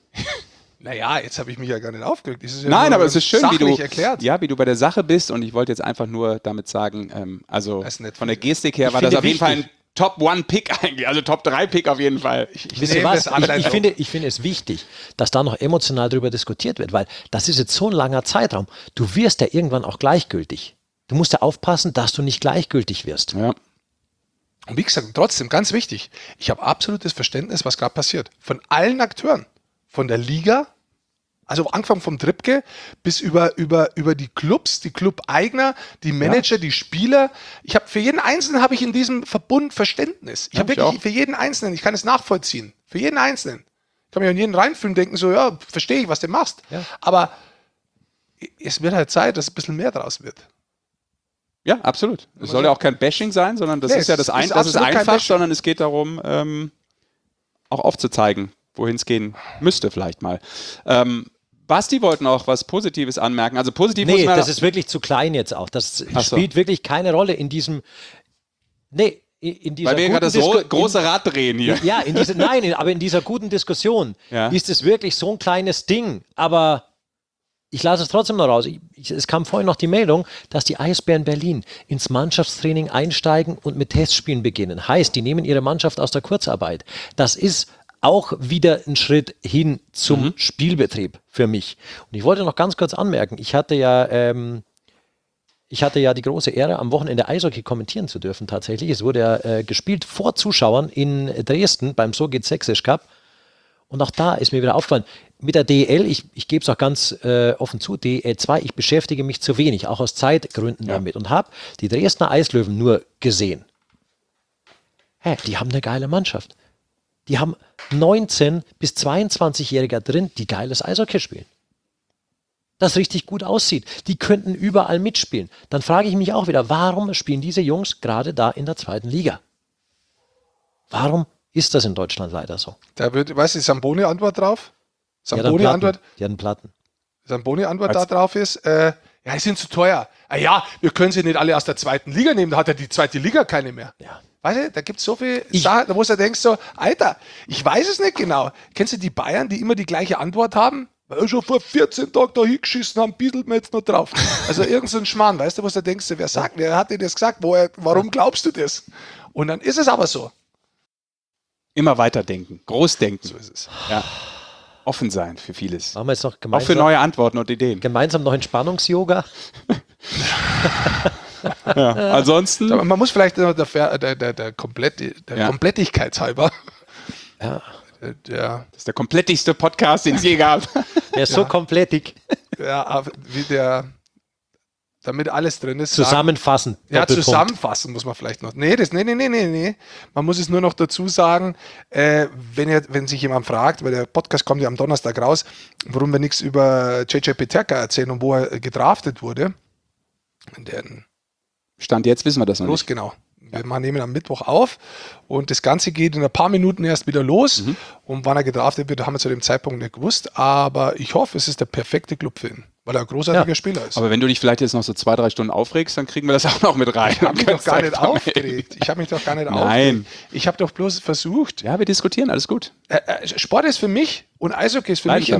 [SPEAKER 4] Naja, jetzt habe ich mich ja gar nicht aufgeregt. Das ist ja
[SPEAKER 2] Nein,
[SPEAKER 4] nur
[SPEAKER 2] aber es ist schön, wie du,
[SPEAKER 4] erklärt.
[SPEAKER 2] ja, wie du bei der Sache bist. Und ich wollte jetzt einfach nur damit sagen, also
[SPEAKER 4] Das ist nett
[SPEAKER 2] von der
[SPEAKER 4] von dir.
[SPEAKER 2] Gestik her
[SPEAKER 3] Ich
[SPEAKER 2] war das
[SPEAKER 3] finde
[SPEAKER 2] auf jeden Fall ein
[SPEAKER 3] wichtig.
[SPEAKER 2] Top-1-Pick eigentlich. Also Top-3-Pick auf jeden Fall.
[SPEAKER 3] Wisst ihr was? Ich finde es wichtig, dass da noch emotional darüber diskutiert wird, weil das ist jetzt so ein langer Zeitraum. Du wirst ja irgendwann auch gleichgültig. Du musst ja aufpassen, dass du nicht gleichgültig wirst.
[SPEAKER 2] Ja.
[SPEAKER 4] Und wie gesagt, trotzdem, ganz wichtig, ich habe absolutes Verständnis, was gerade passiert. Von allen Akteuren. Von der Liga, also angefangen vom Tripke bis über die Clubs, die Club-Eigner, die Manager, die Spieler. Für jeden Einzelnen habe ich in diesem Verbund Verständnis. Ich habe wirklich
[SPEAKER 2] auch.
[SPEAKER 4] für jeden Einzelnen, ich kann es nachvollziehen. Für jeden Einzelnen. Ich kann mich an jeden reinfühlen und denken so, ja, verstehe ich, was du machst.
[SPEAKER 3] Ja.
[SPEAKER 4] Aber es wird halt Zeit, dass ein bisschen mehr draus wird.
[SPEAKER 2] Ja, absolut. Es soll ja auch kein Bashing sein, sondern das
[SPEAKER 4] Nee,
[SPEAKER 2] ist ja
[SPEAKER 4] es ist
[SPEAKER 2] das ist
[SPEAKER 4] absolut kein
[SPEAKER 2] einfach,
[SPEAKER 4] Bashing.
[SPEAKER 2] sondern es geht darum, auch aufzuzeigen, wohin es gehen müsste vielleicht mal. Basti wollte noch was Positives anmerken. Also positiv muss
[SPEAKER 3] Nee,
[SPEAKER 2] man...
[SPEAKER 3] das ist wirklich zu klein jetzt auch. Das
[SPEAKER 2] Ach so.
[SPEAKER 3] spielt wirklich keine Rolle in diesem... Nee, in dieser
[SPEAKER 2] weil wir gerade das große Rad drehen hier.
[SPEAKER 3] Ja, aber in dieser guten Diskussion
[SPEAKER 2] Ja.
[SPEAKER 3] ist es wirklich so ein kleines Ding. Aber ich lasse es trotzdem noch raus. Es kam vorhin noch die Meldung, dass die Eisbären Berlin ins Mannschaftstraining einsteigen und mit Testspielen beginnen. Heißt, die nehmen ihre Mannschaft aus der Kurzarbeit. Das ist auch wieder ein Schritt hin zum Spielbetrieb für mich. Und ich wollte noch ganz kurz anmerken, ich hatte ja die große Ehre, am Wochenende Eishockey kommentieren zu dürfen tatsächlich. Es wurde ja gespielt vor Zuschauern in Dresden beim So geht's Sächsisch Cup. Und auch da ist mir wieder aufgefallen, mit der DEL, ich gebe es auch ganz offen zu, DEL 2, ich beschäftige mich zu wenig, auch aus Zeitgründen damit und habe die Dresdner Eislöwen nur gesehen. Die haben eine geile Mannschaft. Die haben 19- bis 22-Jähriger drin, die geiles Eishockey spielen. Das richtig gut aussieht. Die könnten überall mitspielen. Dann frage ich mich auch wieder, warum spielen diese Jungs gerade da in der 2. Liga? Warum ist das in Deutschland leider so?
[SPEAKER 4] Da wird, weißt du, die Samboni-Antwort drauf?
[SPEAKER 3] Die hatten Platten.
[SPEAKER 4] Samboni-Antwort da drauf ist, die sind zu teuer. Wir können sie nicht alle aus der 2. Liga nehmen, da hat ja die 2. Liga keine mehr.
[SPEAKER 3] Ja.
[SPEAKER 4] Weißt du, da gibt es so viel Sachen, da wo du denkst so, Alter, ich weiß es nicht genau. Kennst du die Bayern, die immer die gleiche Antwort haben? Weil wir schon vor 14 Tagen da hingeschissen haben, bieselt mir jetzt noch drauf. Also irgend so ein Schmarrn, weißt du, wo du denkst, wer hat dir das gesagt? Warum glaubst du das? Und dann ist es aber so.
[SPEAKER 2] Immer weiterdenken, großdenken.
[SPEAKER 4] So ist es.
[SPEAKER 2] Ja. Offen sein für vieles.
[SPEAKER 3] Machen wir jetzt noch
[SPEAKER 2] Auch für
[SPEAKER 3] gemeinsam,
[SPEAKER 2] neue Antworten und Ideen.
[SPEAKER 3] gemeinsam noch Entspannungs-Yoga?
[SPEAKER 2] Ja. Ansonsten...
[SPEAKER 4] Man muss vielleicht noch der Komplettigkeit halber.
[SPEAKER 3] Ja.
[SPEAKER 4] Das
[SPEAKER 2] Das ist der komplettigste Podcast, den es je gab.
[SPEAKER 3] Der ist so komplettig.
[SPEAKER 4] Damit alles drin ist.
[SPEAKER 3] Zusammenfassen.
[SPEAKER 4] Ja,
[SPEAKER 3] Doppelpunkt.
[SPEAKER 4] zusammenfassen muss man vielleicht noch. Nee. Man muss es nur noch dazu sagen, wenn sich jemand fragt, weil der Podcast kommt ja am Donnerstag raus, warum wir nichts über JJ Peterka erzählen und wo er gedraftet wurde.
[SPEAKER 2] Stand jetzt wissen wir das noch
[SPEAKER 4] Los,
[SPEAKER 2] nicht.
[SPEAKER 4] genau. Wir nehmen am Mittwoch auf und das Ganze geht in ein paar Minuten erst wieder los. Und wann er gedraftet wird, haben wir zu dem Zeitpunkt nicht gewusst. Aber ich hoffe, es ist der perfekte Club für ihn. weil er ein großartiger Spieler ist.
[SPEAKER 2] Aber wenn du dich vielleicht jetzt noch so 2-3 Stunden aufregst, dann kriegen wir das auch noch mit rein.
[SPEAKER 4] Ich habe mich doch gar nicht aufgeregt.
[SPEAKER 2] Nein.
[SPEAKER 4] Ich habe doch bloß versucht.
[SPEAKER 2] Ja, wir diskutieren, alles gut.
[SPEAKER 4] Sport ist für mich und Eishockey ist für mich,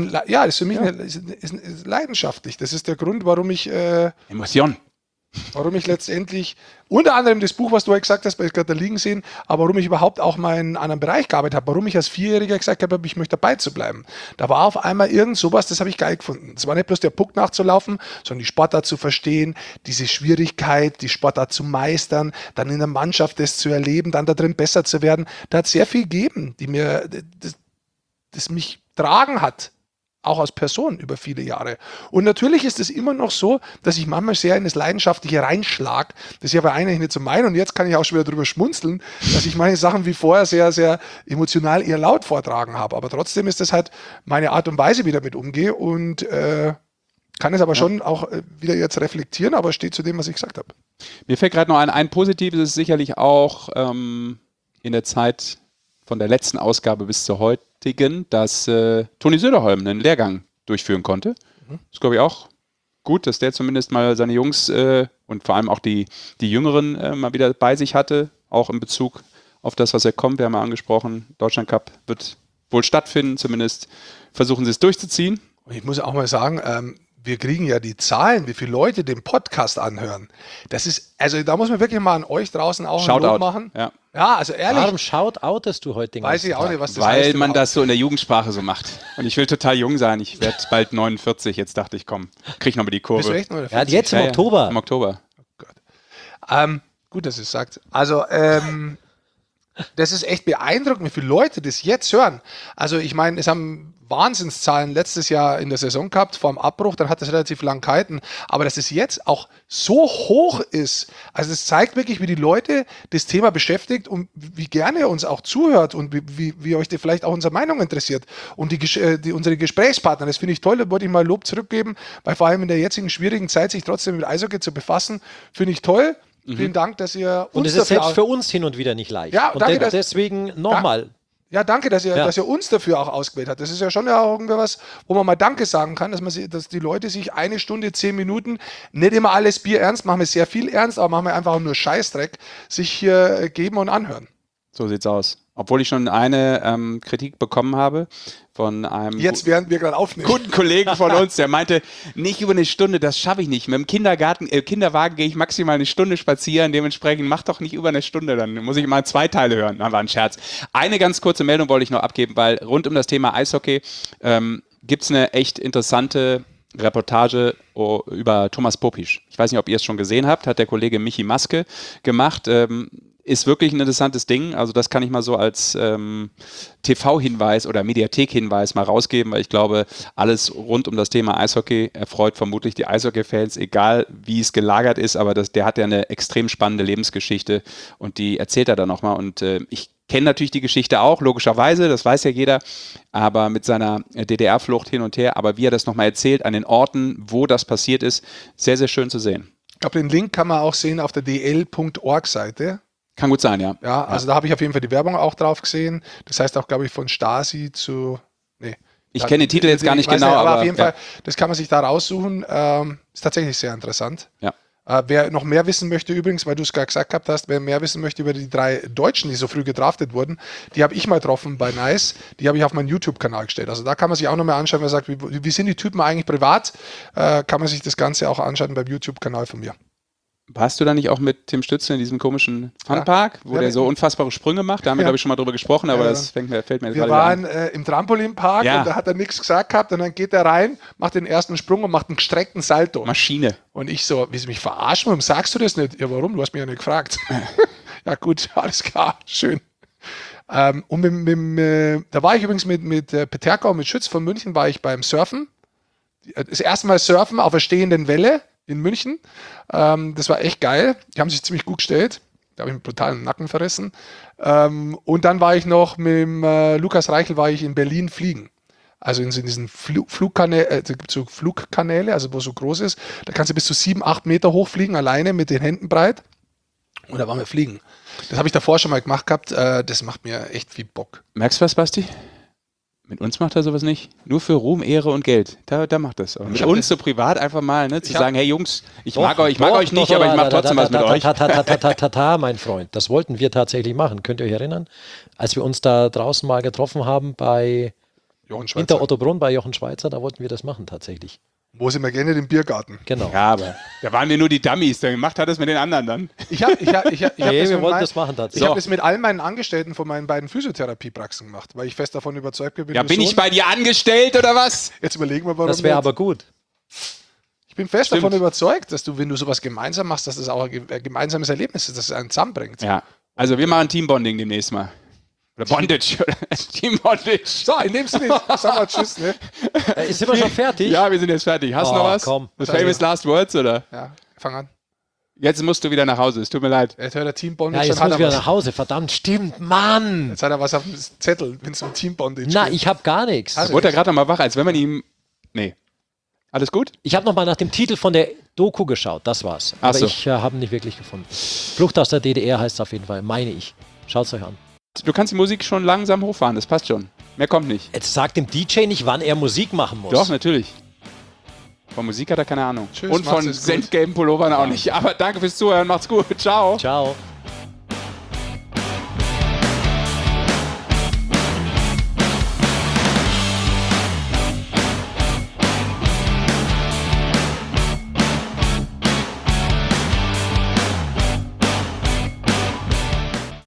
[SPEAKER 4] ist leidenschaftlich. Das ist der Grund, warum ich
[SPEAKER 2] Emotion.
[SPEAKER 4] Warum ich letztendlich, unter anderem das Buch, was du heute gesagt hast, weil ich gerade da liegen sehen, aber warum ich überhaupt auch mal in einem anderen Bereich gearbeitet habe, warum ich als Vierjähriger gesagt habe, ich möchte dabei zu bleiben. Da war auf einmal irgend sowas, das habe ich geil gefunden. Es war nicht bloß der Puck nachzulaufen, sondern die Sportart zu verstehen, diese Schwierigkeit, die Sportart zu meistern, dann in der Mannschaft das zu erleben, dann da drin besser zu werden. Da hat es sehr viel gegeben, die mir, das mich tragen hat. Auch als Person über viele Jahre. Und natürlich ist es immer noch so, dass ich manchmal sehr in das Leidenschaftliche reinschlag. Das ist ja bei eigentlich nicht so mein. Und jetzt kann ich auch schon wieder drüber schmunzeln, dass ich manche Sachen wie vorher sehr, sehr emotional eher laut vortragen habe. Aber trotzdem ist das halt meine Art und Weise, wie ich damit umgehe. Und kann es aber schon auch wieder jetzt reflektieren, aber steht zu dem, was ich gesagt habe.
[SPEAKER 2] Mir fällt gerade noch ein Positives ist sicherlich auch in der Zeit von der letzten Ausgabe bis zur heutigen, dass Toni Söderholm einen Lehrgang durchführen konnte. Das ist, glaube ich, auch gut, dass der zumindest mal seine Jungs und vor allem auch die Jüngeren mal wieder bei sich hatte, auch in Bezug auf das, was kommt. Wir haben ja angesprochen, Deutschland Cup wird wohl stattfinden, zumindest versuchen sie es durchzuziehen.
[SPEAKER 4] Und ich muss auch mal sagen, wir kriegen ja die Zahlen, wie viele Leute den Podcast anhören. Das ist, also da muss man wirklich mal an euch draußen auch einen Lob machen. Ja, also ehrlich.
[SPEAKER 3] Warum shoutoutest du heute den
[SPEAKER 4] Weiß ich auch
[SPEAKER 3] Tag?
[SPEAKER 4] nicht, was das heißt.
[SPEAKER 2] Weil man das so in der Jugendsprache so macht. Und ich will total jung sein. Ich werde bald 49. Jetzt dachte ich, komm, krieg nochmal die Kurve.
[SPEAKER 4] Bist du echt 49?
[SPEAKER 3] Ja, jetzt im Oktober.
[SPEAKER 2] Im Oktober.
[SPEAKER 4] Oh Gott. Gut, dass ihr es sagt. Also, das ist echt beeindruckend, wie viele Leute das jetzt hören. Also ich meine, es haben Wahnsinnszahlen letztes Jahr in der Saison gehabt, vor dem Abbruch, dann hat das relativ lang gehalten. Aber dass es jetzt auch so hoch ist, also es zeigt wirklich, wie die Leute das Thema beschäftigt und wie gerne ihr uns auch zuhört und wie euch vielleicht auch unsere Meinung interessiert. Und unsere Gesprächspartner, das finde ich toll, da wollte ich mal Lob zurückgeben, weil vor allem in der jetzigen schwierigen Zeit sich trotzdem mit Eishockey zu befassen, finde ich toll. Vielen Dank, dass ihr uns
[SPEAKER 3] und es ist selbst für uns hin und wieder nicht leicht.
[SPEAKER 4] Ja,
[SPEAKER 3] und
[SPEAKER 4] danke,
[SPEAKER 3] deswegen nochmal.
[SPEAKER 4] Ja, danke, dass ihr uns dafür auch ausgewählt habt. Das ist ja schon auch irgendwas, wo man mal Danke sagen kann, dass die Leute sich 1 Stunde, 10 Minuten, nicht immer alles Bier ernst, machen wir sehr viel ernst, aber machen wir einfach nur Scheißdreck, sich hier geben und anhören.
[SPEAKER 2] So sieht's aus. Obwohl ich schon eine Kritik bekommen habe von einem
[SPEAKER 4] während wir gerade aufnehmen.
[SPEAKER 2] Guten Kollegen von uns, der meinte, nicht über eine Stunde, das schaffe ich nicht. Mit dem Kinderwagen gehe ich maximal 1 Stunde spazieren, dementsprechend mach doch nicht über 1 Stunde, dann muss ich mal 2 Teile hören. Das war ein Scherz. Eine ganz kurze Meldung wollte ich noch abgeben, weil rund um das Thema Eishockey gibt es eine echt interessante Reportage über Thomas Popisch. Ich weiß nicht, ob ihr es schon gesehen habt, hat der Kollege Michi Maske gemacht. Ist wirklich ein interessantes Ding. Also das kann ich mal so als TV-Hinweis oder Mediathek-Hinweis mal rausgeben, weil ich glaube, alles rund um das Thema Eishockey erfreut vermutlich die Eishockey-Fans, egal wie es gelagert ist, aber der hat ja eine extrem spannende Lebensgeschichte und die erzählt er dann nochmal und ich kenne natürlich die Geschichte auch, logischerweise, das weiß ja jeder, aber mit seiner DDR-Flucht hin und her, aber wie er das nochmal erzählt, an den Orten, wo das passiert ist, sehr, sehr schön zu sehen.
[SPEAKER 4] Ich glaube, den Link kann man auch sehen auf der dl.org-Seite.
[SPEAKER 2] Kann gut sein, ja.
[SPEAKER 4] Ja, also da habe ich auf jeden Fall die Werbung auch drauf gesehen. Das heißt auch, glaube ich, von Stasi zu... Nee.
[SPEAKER 2] Ich kenne den Titel jetzt gar nicht genau,
[SPEAKER 4] nicht,
[SPEAKER 2] aber
[SPEAKER 4] auf jeden Fall, das kann man sich da raussuchen. Ist tatsächlich sehr interessant.
[SPEAKER 2] Ja.
[SPEAKER 4] Wer noch mehr wissen möchte, übrigens, weil du es gerade gesagt gehabt hast, wer mehr wissen möchte über die 3 Deutschen, die so früh gedraftet wurden, die habe ich mal getroffen bei Nice, die habe ich auf meinen YouTube-Kanal gestellt. Also da kann man sich auch noch mal anschauen, wer sagt, wie sind die Typen eigentlich privat, kann man sich das Ganze auch anschauen beim YouTube-Kanal von mir.
[SPEAKER 2] Warst du da nicht auch mit Tim Stützle in diesem komischen Funpark, wo der so unfassbare Sprünge macht? Da haben wir, glaube ich, schon mal drüber gesprochen, aber das fällt mir jetzt gerade
[SPEAKER 4] Wir waren im Trampolinpark und da hat er nichts gesagt gehabt und dann geht er rein, macht den ersten Sprung und macht einen gestreckten Salto.
[SPEAKER 2] Maschine.
[SPEAKER 4] Und ich so, willst du mich verarschen? Warum sagst du das nicht? Ja, warum? Du hast mich ja nicht gefragt. Ja gut, alles klar, schön. Und da war ich übrigens mit Peterka und mit Schütz von München, war ich beim Surfen. Das erste Mal Surfen auf der stehenden Welle in München. Das war echt geil. Die haben sich ziemlich gut gestellt. Da habe ich einen brutalen Nacken verrissen. Und dann war ich noch mit dem Lukas Reichel war ich in Berlin fliegen. Also in diesen Flugkanäle, da gibt es so Flugkanäle, also wo es so groß ist. Da kannst du bis zu 7, 8 Meter hochfliegen, alleine mit den Händen breit. Und da waren wir fliegen. Das habe ich davor schon mal gemacht gehabt. Das macht mir echt viel Bock.
[SPEAKER 2] Merkst du was, Basti? Mit uns macht er sowas nicht. Nur für Ruhm, Ehre und Geld. Da macht das. Aber mit uns so privat einfach mal, ne, zu sagen, hey Jungs, ich mag euch nicht, aber ich mache trotzdem was mit euch.
[SPEAKER 3] Mein Freund, das wollten wir tatsächlich machen. Könnt ihr euch erinnern? Als wir uns da draußen mal getroffen haben bei hinter Ottobrunn bei Jochen Schweizer, da wollten wir das machen tatsächlich.
[SPEAKER 4] Wo sind wir gerne im Biergarten?
[SPEAKER 3] Genau.
[SPEAKER 2] Ja, aber da waren wir nur die Dummies. Der gemacht hat es mit den anderen dann.
[SPEAKER 4] Ich habe
[SPEAKER 3] das machen tatsächlich.
[SPEAKER 4] Ich habe es mit all meinen Angestellten von meinen beiden Physiotherapiepraxen gemacht, weil ich fest davon überzeugt bin.
[SPEAKER 2] Ja, bin ich bei dir angestellt oder was?
[SPEAKER 4] Jetzt überlegen wir, warum.
[SPEAKER 3] Das wäre aber gut.
[SPEAKER 4] Ich bin fest davon überzeugt, dass du, wenn du sowas gemeinsam machst, dass das auch ein gemeinsames Erlebnis ist, dass es einen zusammenbringt.
[SPEAKER 2] Ja, also wir machen Teambonding demnächst mal. Oder Bondage. Team Bondage.
[SPEAKER 4] So, in dem Sinne, sagen wir Tschüss. Ne?
[SPEAKER 3] Sind wir schon fertig?
[SPEAKER 2] Ja, wir sind jetzt fertig. Hast du noch was?
[SPEAKER 3] Komm.
[SPEAKER 2] The famous last words, oder?
[SPEAKER 4] Ja, fang an.
[SPEAKER 2] Jetzt musst du wieder nach Hause. Es tut mir leid.
[SPEAKER 4] Jetzt hört der Team Bondage.
[SPEAKER 3] Ja, jetzt muss ich wieder nach Hause. Verdammt, stimmt, Mann.
[SPEAKER 4] Jetzt hat er was auf dem Zettel, wenn es um Team Bondage
[SPEAKER 3] Na,
[SPEAKER 4] geht.
[SPEAKER 3] ich habe gar nichts.
[SPEAKER 4] Also,
[SPEAKER 2] Wurde er gerade noch mal wach, als wenn man ihm... Nee. Alles gut?
[SPEAKER 3] Ich habe nochmal nach dem Titel von der Doku geschaut, das war's.
[SPEAKER 2] Ach
[SPEAKER 3] Aber
[SPEAKER 2] so.
[SPEAKER 3] ich habe ihn nicht wirklich gefunden. Flucht aus der DDR heißt es auf jeden Fall, meine ich. Schaut's euch an.
[SPEAKER 2] Du kannst die Musik schon langsam hochfahren, das passt schon. Mehr kommt nicht.
[SPEAKER 3] Jetzt sagt dem DJ nicht, wann er Musik machen muss.
[SPEAKER 2] Doch, natürlich. Von Musik hat er keine Ahnung.
[SPEAKER 4] Tschüss,
[SPEAKER 2] Und
[SPEAKER 4] macht's
[SPEAKER 2] von
[SPEAKER 4] gut.
[SPEAKER 2] senfgelben Pullovern auch nicht. Aber danke fürs Zuhören, macht's gut. Ciao.
[SPEAKER 3] Ciao.